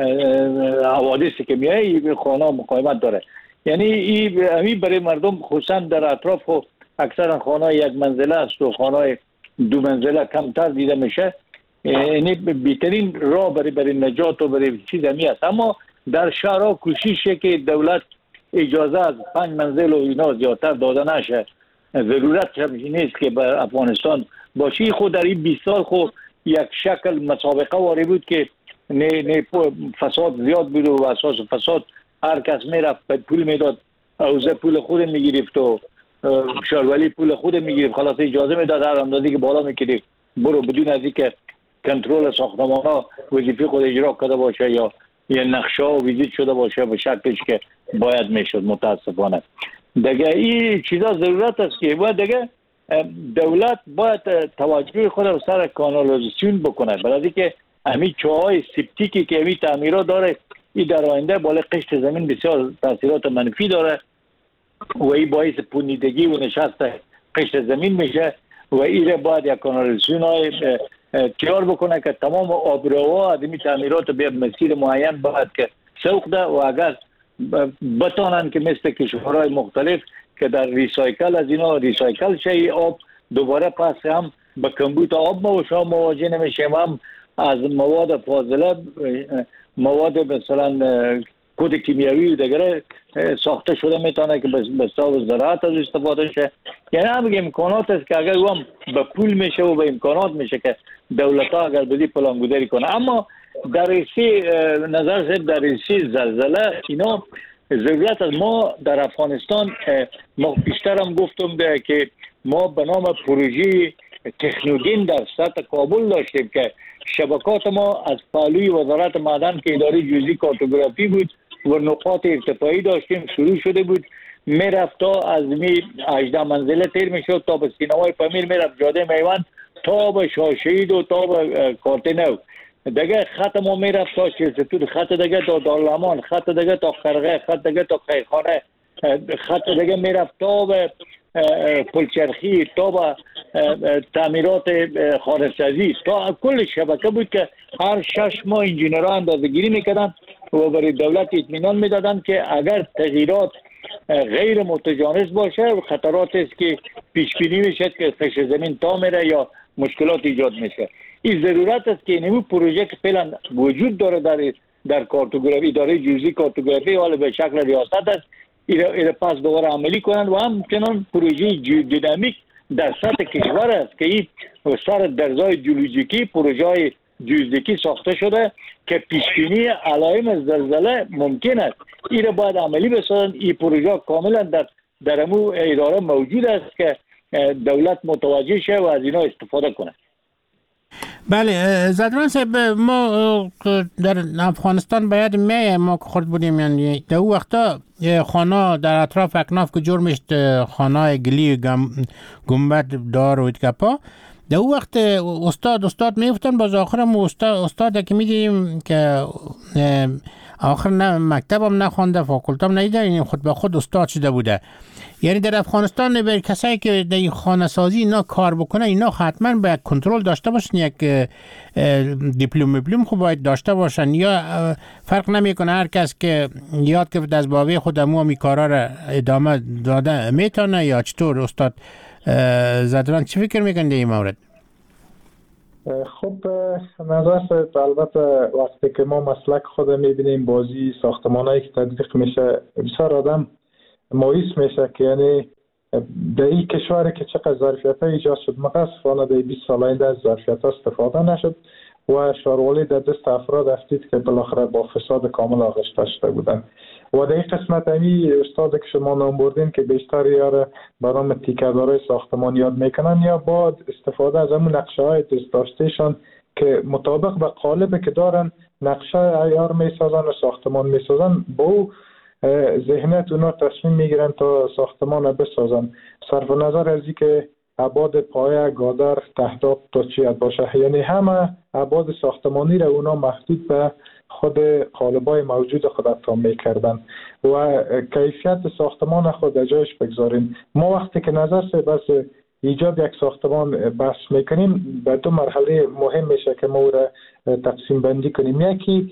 حوادثی که میاد. این خانه مقاومت داره. یعنی این برای مردم خصوصا در اطراف و اکثرا خانه یک منزله است و خانه دو منزله کمتر دیده میشه. یعنی بهترین راه برای برای نجات و برای چیز همی است. اما در شهرها کوششه که دولت اجازه از پنج منزل و اینا زیادتر داده نشه. ضرورت هم نیست که به افغانستان باشی. خود در این بیست سال خود یک شکل مسابقه واری بود که نه نه فساد زیاد بود و اساس فساد هر کس میرفت پول میداد، اوزه پول خود میگرفت و شارولی پول خود میگرفت، خلاص اجازه میداد هر اندازی که بالا میکرد برو بدون از اینکه کنترل ساختمان ها وظیفه خود اجرا کرده باشه یا یا نقشه ها ویزیت شده باشه به شکلش که باید میشد. متاسفانه دیگه این چیزا ضرورت است که باید دیگه دولت باید توجه خود رو سر کانالیزاسیون بکنه، برای اینکه همین چاهای سپتیکی که همین تعمیرات داره این در آینده بالا قشت زمین بسیار تاثیرات منفی داره و این باعث پوسیدگی و نشست قشت زمین میشه و این باید یک کانالیزاسیون های تیار بکنه که تمام آبروها از این تعمیرات به مسیر معین باید که سوق ده و اگر بتانن که مثل کشورهای مختلف که در ریسایکل از اینا ریسایکل شه آب دوباره پس هم به کمبود آب ما و شما مواجه نمیشیم. هم از مواد فاضله مواد مثلا کود کیمیایی دیگه ساخته شده میتونه که به حساب زراعت از استفاده شه. یعنی هم امکانات است که اگر هم به پول میشه و به امکانات میشه که دولت ها اگر بدی پلانگذاری کنه. اما در ریسی نظر سید در ریسی زلزله اینا ضرورت از ما در افغانستان ما پیشتر هم گفتم ده که ما به نام پروژه تکنوگین در سطح کابل داشتیم که شبکات ما از پهلوی وزارت معدن که اداره جزئی کارتوگرافی بود و نقاط ارتفاعی داشتیم شروع شده بود. میرفت تا از می هجده منزله تیر میشد تا به سینمای پمیر میرفت جاده میوان تا به شاشهید و تا به کارتنو دیگه خط ما میرفت تا چلستون خط دیگه تا دارالامان خط دیگه تا خرقه خط دیگه تا خیخانه خط دیگه میرفت تا به پلچرخی تا به تعمیرات خانه‌سازی تا کل شبکه بود که هر شش ماه انجینرها اندازه‌گیری میکردن و برای دولت اطمینان میدادن که اگر تغییرات غیر متجانس باشه و خطرات است که پیش بینی میشه که خش زمین تا میره یا مشکلات ایجاد میشه. این ضرورت است که اینمو پروژه که فعلا وجود داره در در کارتوگرافی اداره جزئی کارتوگرافی حالا به شکل ریاست است ایره پس دوباره عملی کنند و همچنان پروژه جیودینامیک در سطح کشور است که این سر درزای جیولوژیکی پروژه جیودینامیکی ساخته شده که پیشبینی علائم زلزله ممکن است. ایره باید عملی بسازند. این پروژه کاملا در در امو اداره موجود است که دولت متوجه شه و از اینا استفاده کنه. بله زدران صاحب ما در افغانستان باید می ما که خورد بودیم یعنی در اون وقتا خانه در اطراف اکناف که جور میشت خانه گلی گنبد دار و اتکپا در اون وقت استاد استاد میفتن باز آخرم استاد استاد که میدیم که آخر نه مکتب هم نخونده فاکولته هم نیده یعنی خود به خود استاد شده بوده. یعنی در افغانستان به کسایی که در این خانه سازی اینا کار بکنه اینا حتما باید کنترل داشته باشن یک دیپلم دیپلم خوب باید داشته باشن یا فرق نمیکنه هر کس که یاد گرفت از بابه خود همو می کارا را ادامه داده میتونه یا چطور؟ استاد زدران چی فکر میکنه در این مورد؟ خب نظر است البته وقتی که ما مسلک خود میبینیم بازی ساختمانایی که تطبیق میشه بسیار آدم مایوس میشه که یعنی در این کشوری که چقدر ظرفیت ها ایجاد شد متاسفانه در بیست سال آینده از ظرفیت ها استفاده نشد و شارولی در دست افراد افتید که بالاخره با فساد کامل آغشته شده بودن و در این قسمت همی استاد که شما نام بردین که بیشتر یاره برام تیکه‌دارای ساختمان یاد میکنن یا با استفاده از همون نقشه های دست داشتهشان که مطابق به قالب که دارن نقشه عیار میسازن و ساختمان میسازن با او ذهنیت اونا تصمیم میگیرن تا ساختمان بسازن صرف نظر از اینکه ابعاد پایه گادر تهداب تا چی باشه یعنی همه ابعاد ساختمانی را اونا محدود به خود قالب‌های موجود خود تا میکردن و کیفیت ساختمان خود جایش بگذاریم. ما وقتی که نظر سه بس ایجاد یک ساختمان بحث میکنیم به دو مرحله مهم میشه که ما را تقسیم بندی کنیم. یکی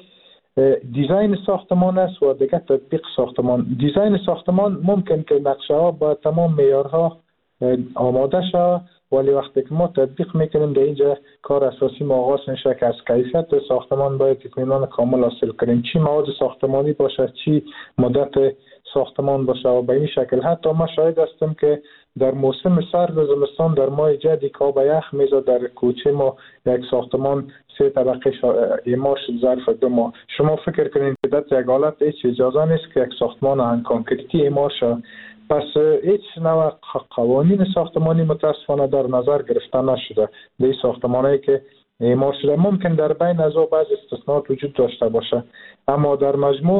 دیزاین ساختمان است و دیگه تطبیق ساختمان. دیزاین ساختمان ممکن که نقشه ها با تمام معیارها آماده شود ولی وقتی که ما تطبیق میکنیم در اینجا کار اساسی ما آغاز میشه که از کیفیت ساختمان باید اطمینان کامل حاصل کنیم، چی مواد ساختمانی باشه چی مدت ساختمان باشه و به این شکل حتی ما شاهد هستم که در موسم سرد زمستان در ماه جدی که آب یخ میزد در کوچه ما یک ساختمان سه طبقه ایمار شد ظرف دو ماه. شما فکر کنید که در یک حالت هیچ اجازه نیست که یک ساختمان ان کانکریتی ایمار شد. پس هیچ نوع قوانین ساختمانی متاسفانه در نظر گرفته نشده. در ساختمانایی که ایمار شده ممکن در بین از او بعض استثناءات وجود داشته باشه اما در مجموع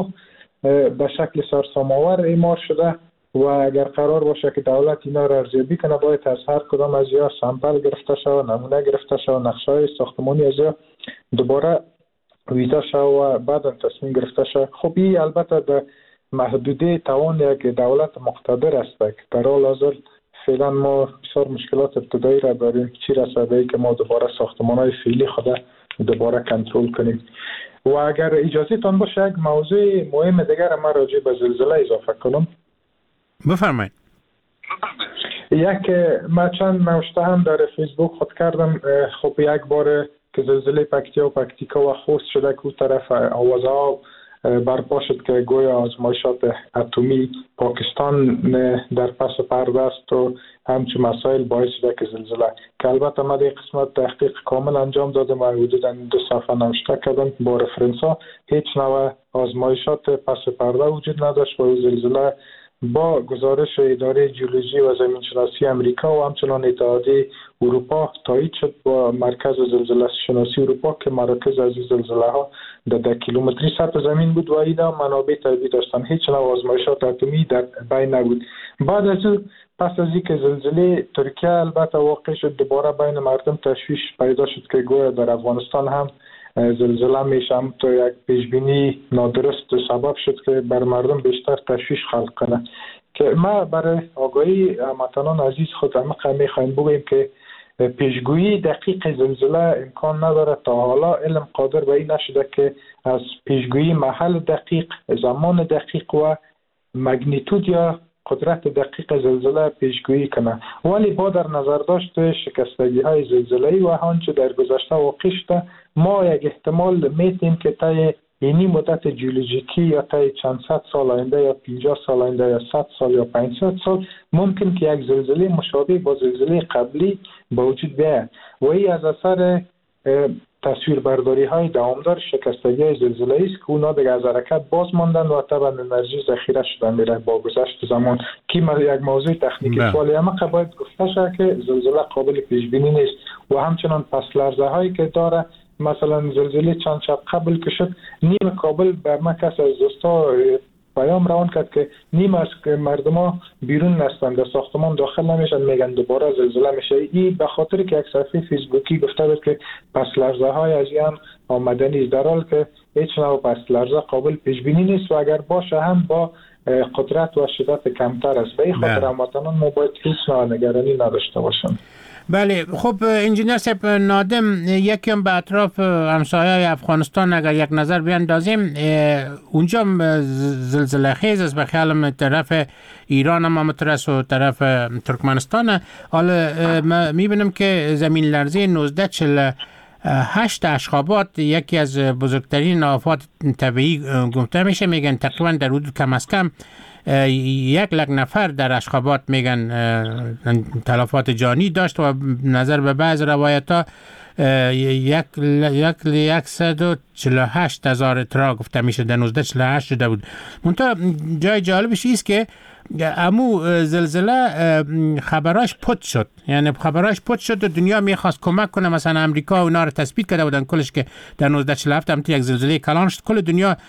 به شکل سرسام‌آور ایمار شده و اگر قرار باشه که دولت اینا را ارزیابی کنه باید از هر کدام از یا سامپل گرفته شود، نمونه گرفته شود، نقشه‌های ساختمانی از یا دوباره ویزا شود و بعد تصمیم گرفته شود. خب این البته در محدوده توان یک دولت مقتدر است که در حال حاضر فعلا ما بسیار مشکلات ابتدایی را داریم چی رسیده ای که ما دوباره ساختمان‌های فعلی خود دوباره کنترل کنیم. و اگر اجازه تان باشه یک موضوع مهم دیگر ما راجع به زلزله اضافه کنم. بفرمایید. یک ما چند نوشته هم در فیسبوک خود کردم. خب یک بار که زلزله پکتیا و پکتیکا و خوست شده که طرف آوازه ها برپا شد که گویا آزمایشات اتمی پاکستان در پس پرده است و همچون مسائل باعث شده که زلزله، که البته ما در قسمت تحقیق کامل انجام دادم و حدوداً دو صفحه نوشته کردم با رفرنس ها. هیچ نوع آزمایشات پس پرده وجود نداشت و زلزله با گزارش اداره جیولوژی و زمینشناسی امریکا و همچنان اتحادیه اروپا تایید شد با مرکز زلزله شناسی اروپا که مراکز از این زلزله ها در ده کیلومتری سطح زمین بود و اینا منابع طبیعی داشتن. هیچ نوع آزمایشات اتمی در بین نبود. بعد از او پس از اینکه زلزله ترکیه البته واقع شد، دوباره بین مردم تشویش پیدا شد که گویا در افغانستان هم زلزله میشه، هم تو یک پیشبینی نادرست سبب شد که بر مردم بیشتر تشویش خلق کنه. که ما برای آگاهی هموطنان عزیز خود هم میخوایم بگوییم که پیشگویی دقیق زلزله امکان نداره. تا حالا علم قادر به این نشده که از پیشگویی محل دقیق، زمان دقیق و مگنیتود یا قدرت دقیق زلزله پیشگویی کنه. ولی با در نظر داشت شکستگی های زلزله‌ای و آنچه در گذشته واقع شده، ما یک احتمال میتیم که طی اینی مدت جیولوژیکی یا طی چند صد سال آینده یا پنجاه سال آینده یا صد سال یا پانصد سال ممکن که یک زلزله مشابه با زلزله قبلی به وجود بیاید و این از اثر تصویر برداری های دوامدار شکستگی های زلزله است که اونا دیگه از حرکت باز ماندن و طبعا انرژی ذخیره شدن میره با گذشت زمان. که یک موضوع تکنیکی سوالی اما باید گفته شد که زلزله قابل پیش بینی نیست و همچنان پس لرزه هایی که داره، مثلا زلزله چند شب قبل که شد نیم کابل به ما کس از دوستا پیام روان کرد که نیم از مردم ها بیرون نستن، در ساختمان داخل نمیشن، میگن دوباره زلزله میشه. این به خاطر که یک صفحه فیسبوکی گفته بود که پس لرزه های از این آمده نیست، در حال که هیچ نوع پس لرزه قابل پیش بینی نیست و اگر باشه هم با قدرت و شدت کمتر است. به این خاطر هموطنان ما باید هیچ نوع نگرانی نداشته باشند. بله، خب انجینر صاحب نادم، یکی هم به اطراف همسایه افغانستان اگر یک نظر بیاندازیم، اونجا زلزله خیز است، به خیالم طرف ایران هم همترس و طرف ترکمنستان. حالا میبینم که زمین لرزه نوزده چهل هشت اشخابات یکی از بزرگترین آفات طبیعی گفته میشه. میگن تقریبا در حدود کم از کم یک لک نفر در اشخابات میگن تلفات جانی داشت و نظر به بعض روایت ها یک یک یکصد و چهل و هشت هزار اترا گفته میشه، در نوزده چهل و هشت شده بود. منتها جای جالبش ایست که امو زلزله خبراش پت شد، یعنی خبراش پت شد و دنیا میخواست کمک کنه. مثلا امریکا اونا رو تثبیت کرده بودن کلش که در نوزده چهل و هفت هم یک زلزله کلان شد، کل دنیا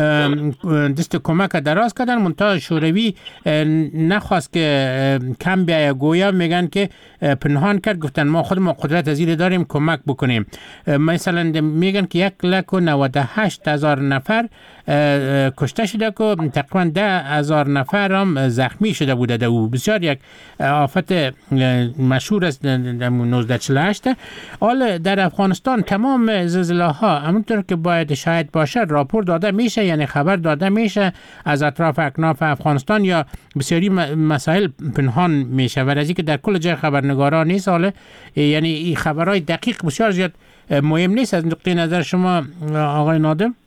دست کمک دراز کردن. منتها شوروی نخواست که کم بیایه، گویا میگن که پنهان کرد، گفتن ما خود ما قدرت ازیر داریم کمک بکنیم. مثلا میگن که یک لک و نود و هشت هزار نفر کشته شده که تقریبا ده هزار نفر هم زخمی شده بوده. ده او بسیار یک آفت مشهور است نوزده چهل و هشت. حال در افغانستان تمام زلزله ها همونطور که باید شاید باشه راپور داده میشه، یعنی خبر داده میشه از اطراف اکناف افغانستان، یا بسیاری مسائل پنهان میشه و از اینکه در کل جای خبرنگاران نیست. حالا یعنی این خبرهای دقیق بسیار زیاد مهم نیست. از نقطه نظر شما آقای نادم؟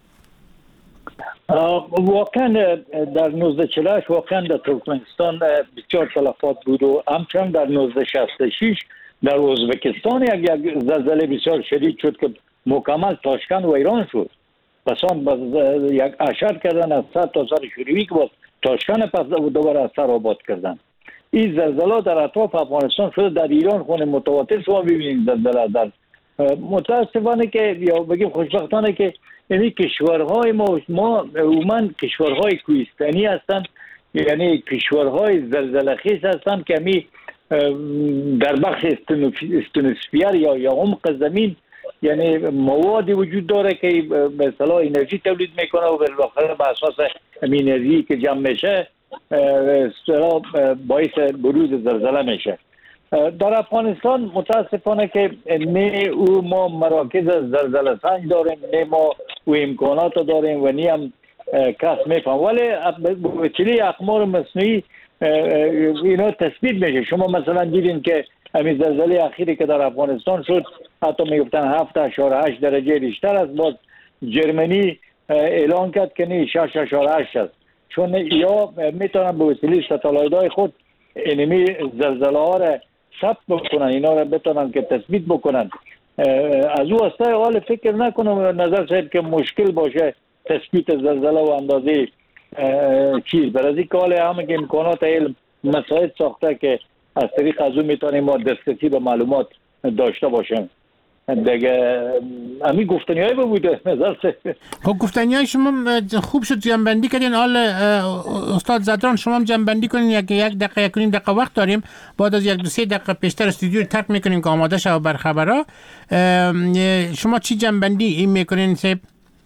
واقعا در نوزده چهل و هشت واقعا در ترکمنستان بسیار تلفات بود و همچنان در نوزده شصت و شش در ازبکستان یک یک زلزله بسیار شدید شد که مکمل تاشکند و ایران شد. پس آن یک اشر کردن از صد تا سر شوروی که باز تاشکند پس دوباره از سر آباد کردن. این زلزله در اطراف افغانستان شده، در ایران خونه متواتر شما ببینید زلزله. در متاسفانه که یا بگیم خوشبختانه که یعنی کشورهای ما ما عموما کشورهای کوهستانی هستند، یعنی کشورهای زلزله خیز هستند که می در بخش استنوسفیر یا یا عمق زمین یعنی موادی وجود داره که به اصطلاح انرژی تولید میکنه و بالاخره به اساس انرژی که جمع میشه اصطلاح باعث بروز زلزله میشه. در افغانستان متاسفانه که نه او ما مراکز زلزله سنج داریم، نه ما او امکانات داریم و نه هم کس میفهم. ولی وسیله اقمار مصنوعی اینا تثبیت میشه. شما مثلا دیدین که همین زلزله اخیری که در افغانستان شد حتی میگفتن هفت اشاره هشت درجه ریشتر است، باز جرمنی اعلان کرد که نه شش اشاره هشت است، چون یا میتونن به وسیله ستالایت‌های خود اینمی زلزله ها را ثبت بکنن، اینا را بتونن که تثبیت بکنن. از او هسته حال فکر نکنم نظر صاحب که مشکل باشه تثبیت زلزله و اندازه چیز. برای این که حال همه که امکانات علم مساعد ساخته که از طریق از اون میتونیم ما دسترسی به معلومات داشته باشیم. دیگه همین گفتنی های بوده نظر صاحب. خب گفتنی های شما خوب شد جنبندی کردین. حال استاد زدران شما هم جنبندی کنین، یک یک دقیقه یک نیم دقیقه وقت داریم، بعد از یک دو سه دقیقه پیشتر استودیو رو ترک میکنیم که آماده شو بر خبرها. شما چی جنبندی این میکنین صاحب؟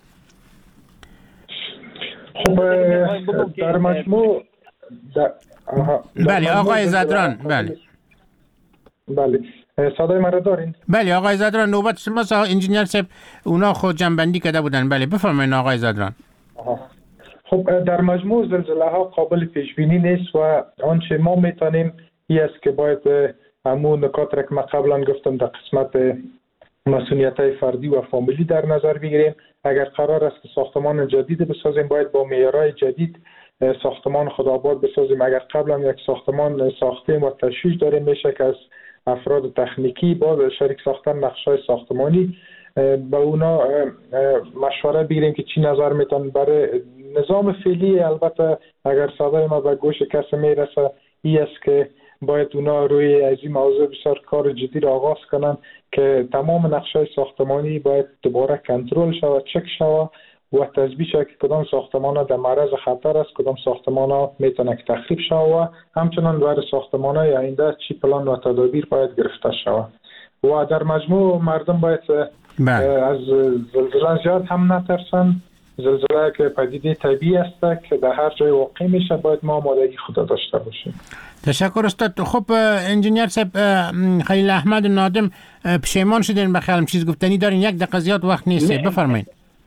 خب در مجموع بله آقای زدران. بله بله صدای من را دارین؟ بله آقای زدران نوبت شما. انجینیر صاحب اونا خود جنبندی کرده بودن. بله بفرمایید آقای زدران. خب در مجموع زلزله ها قابل پیش بینی نیست و آنچه ما میتونیم این است که باید همون نکات را که من قبلا گفتم در قسمت مسئولیت های فردی و فامیلی در نظر بگیریم. اگر قرار است که ساختمان جدید بسازیم باید با معیارهای جدید ساختمان خودآباد بسازیم. اگر قبلا یک ساختمان ساختیم و تشویش داریم میشه که از افراد تکنیکی با شریک ساختن نقشه‌های ساختمانی با اونا مشوره بگیریم که چی نظر میتون. برای نظام فعلی البته اگر صدای ما به گوش کسی میرسه این است که باید اونا روی از این موضوع بسیار کار جدی را آغاز کنن که تمام نقشه‌های ساختمانی باید دوباره کنترل شود، چک شود و تثبیت شود که کدام ساختمان ها در معرض خطر است، کدام ساختمان ها میتونه که تخریب شود و همچنان برای ساختمان های آینده چی پلان و تدابیر باید گرفته شود. و در مجموع مردم باید از زلزله زیاد هم نترسن. زلزله که پدیده طبیعی است که در هر جای واقع میشه، باید ما آمادگی خود داشته باشیم. تشکر استاد. خب انجینیر صاحب خلیل احمد نادم پشیمان شدین بخیالم چیز گفتنی دارین؟ یک دقیقه زیاد وقت نیست، بفرمایید.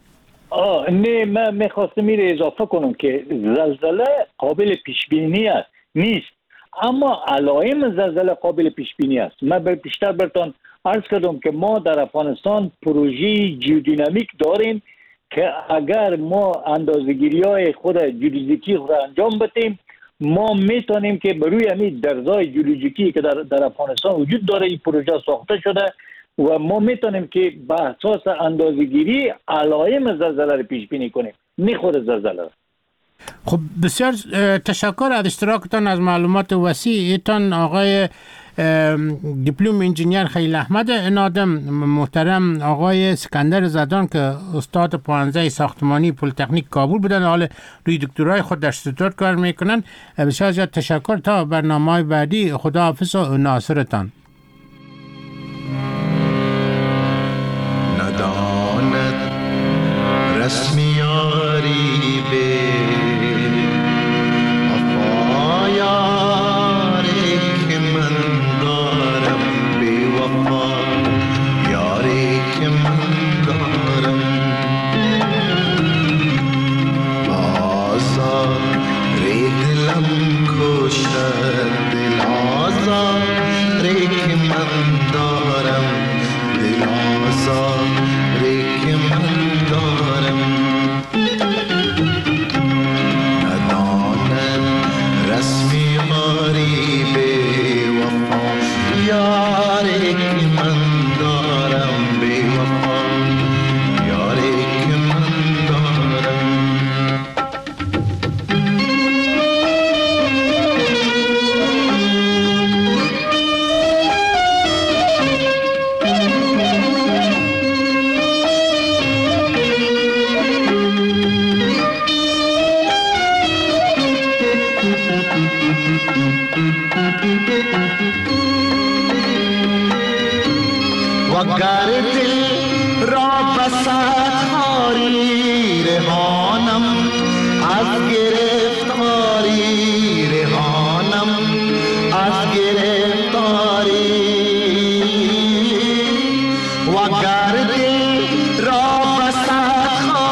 آه نه من میخواستم میره اضافه کنم که زلزله قابل پیش بینی است نیست، اما علائم زلزله قابل پیش بینی است. من بیشتر براتون عرض کردم که ما در افغانستان پروژه جیودینامیک داریم که اگر ما اندازه‌گیری‌های خود جیولوژیکی خود انجام بدیم ما میتونیم که بروی همین درزای جیولوژیکی که در در افغانستان وجود داره این پروژه ساخته شده و ما میتونیم که به اساس اندازه‌گیری علائم زلزله رو پیش بینی کنیم، نه خود زلزله. خب بسیار تشکر از اشتراکتان، از معلومات وسیعتان آقای دیپلم انجینیر خلیل احمد نادم، محترم آقای سکندر زدران که استاد پانزده ساختمانی پلی‌تکنیک کابل بودن، حال روی دکترای خود در ستاد کار میکنن. بسیار زیاد تشکر. تا برنامه‌های بعدی خداحافظ و ناصرتان. نداند رسمیاری به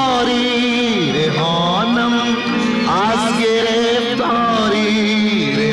گرفتاری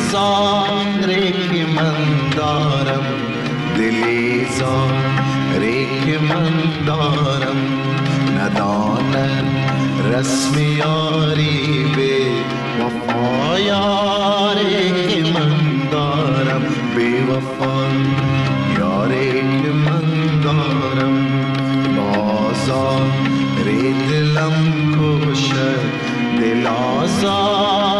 زاره که من دارم، دلی زاره که من دارم، نداند رسم یاری به وفا یاری که من دارم، به وفا یاری که من دارم. بازار دلم کشد، دل آزار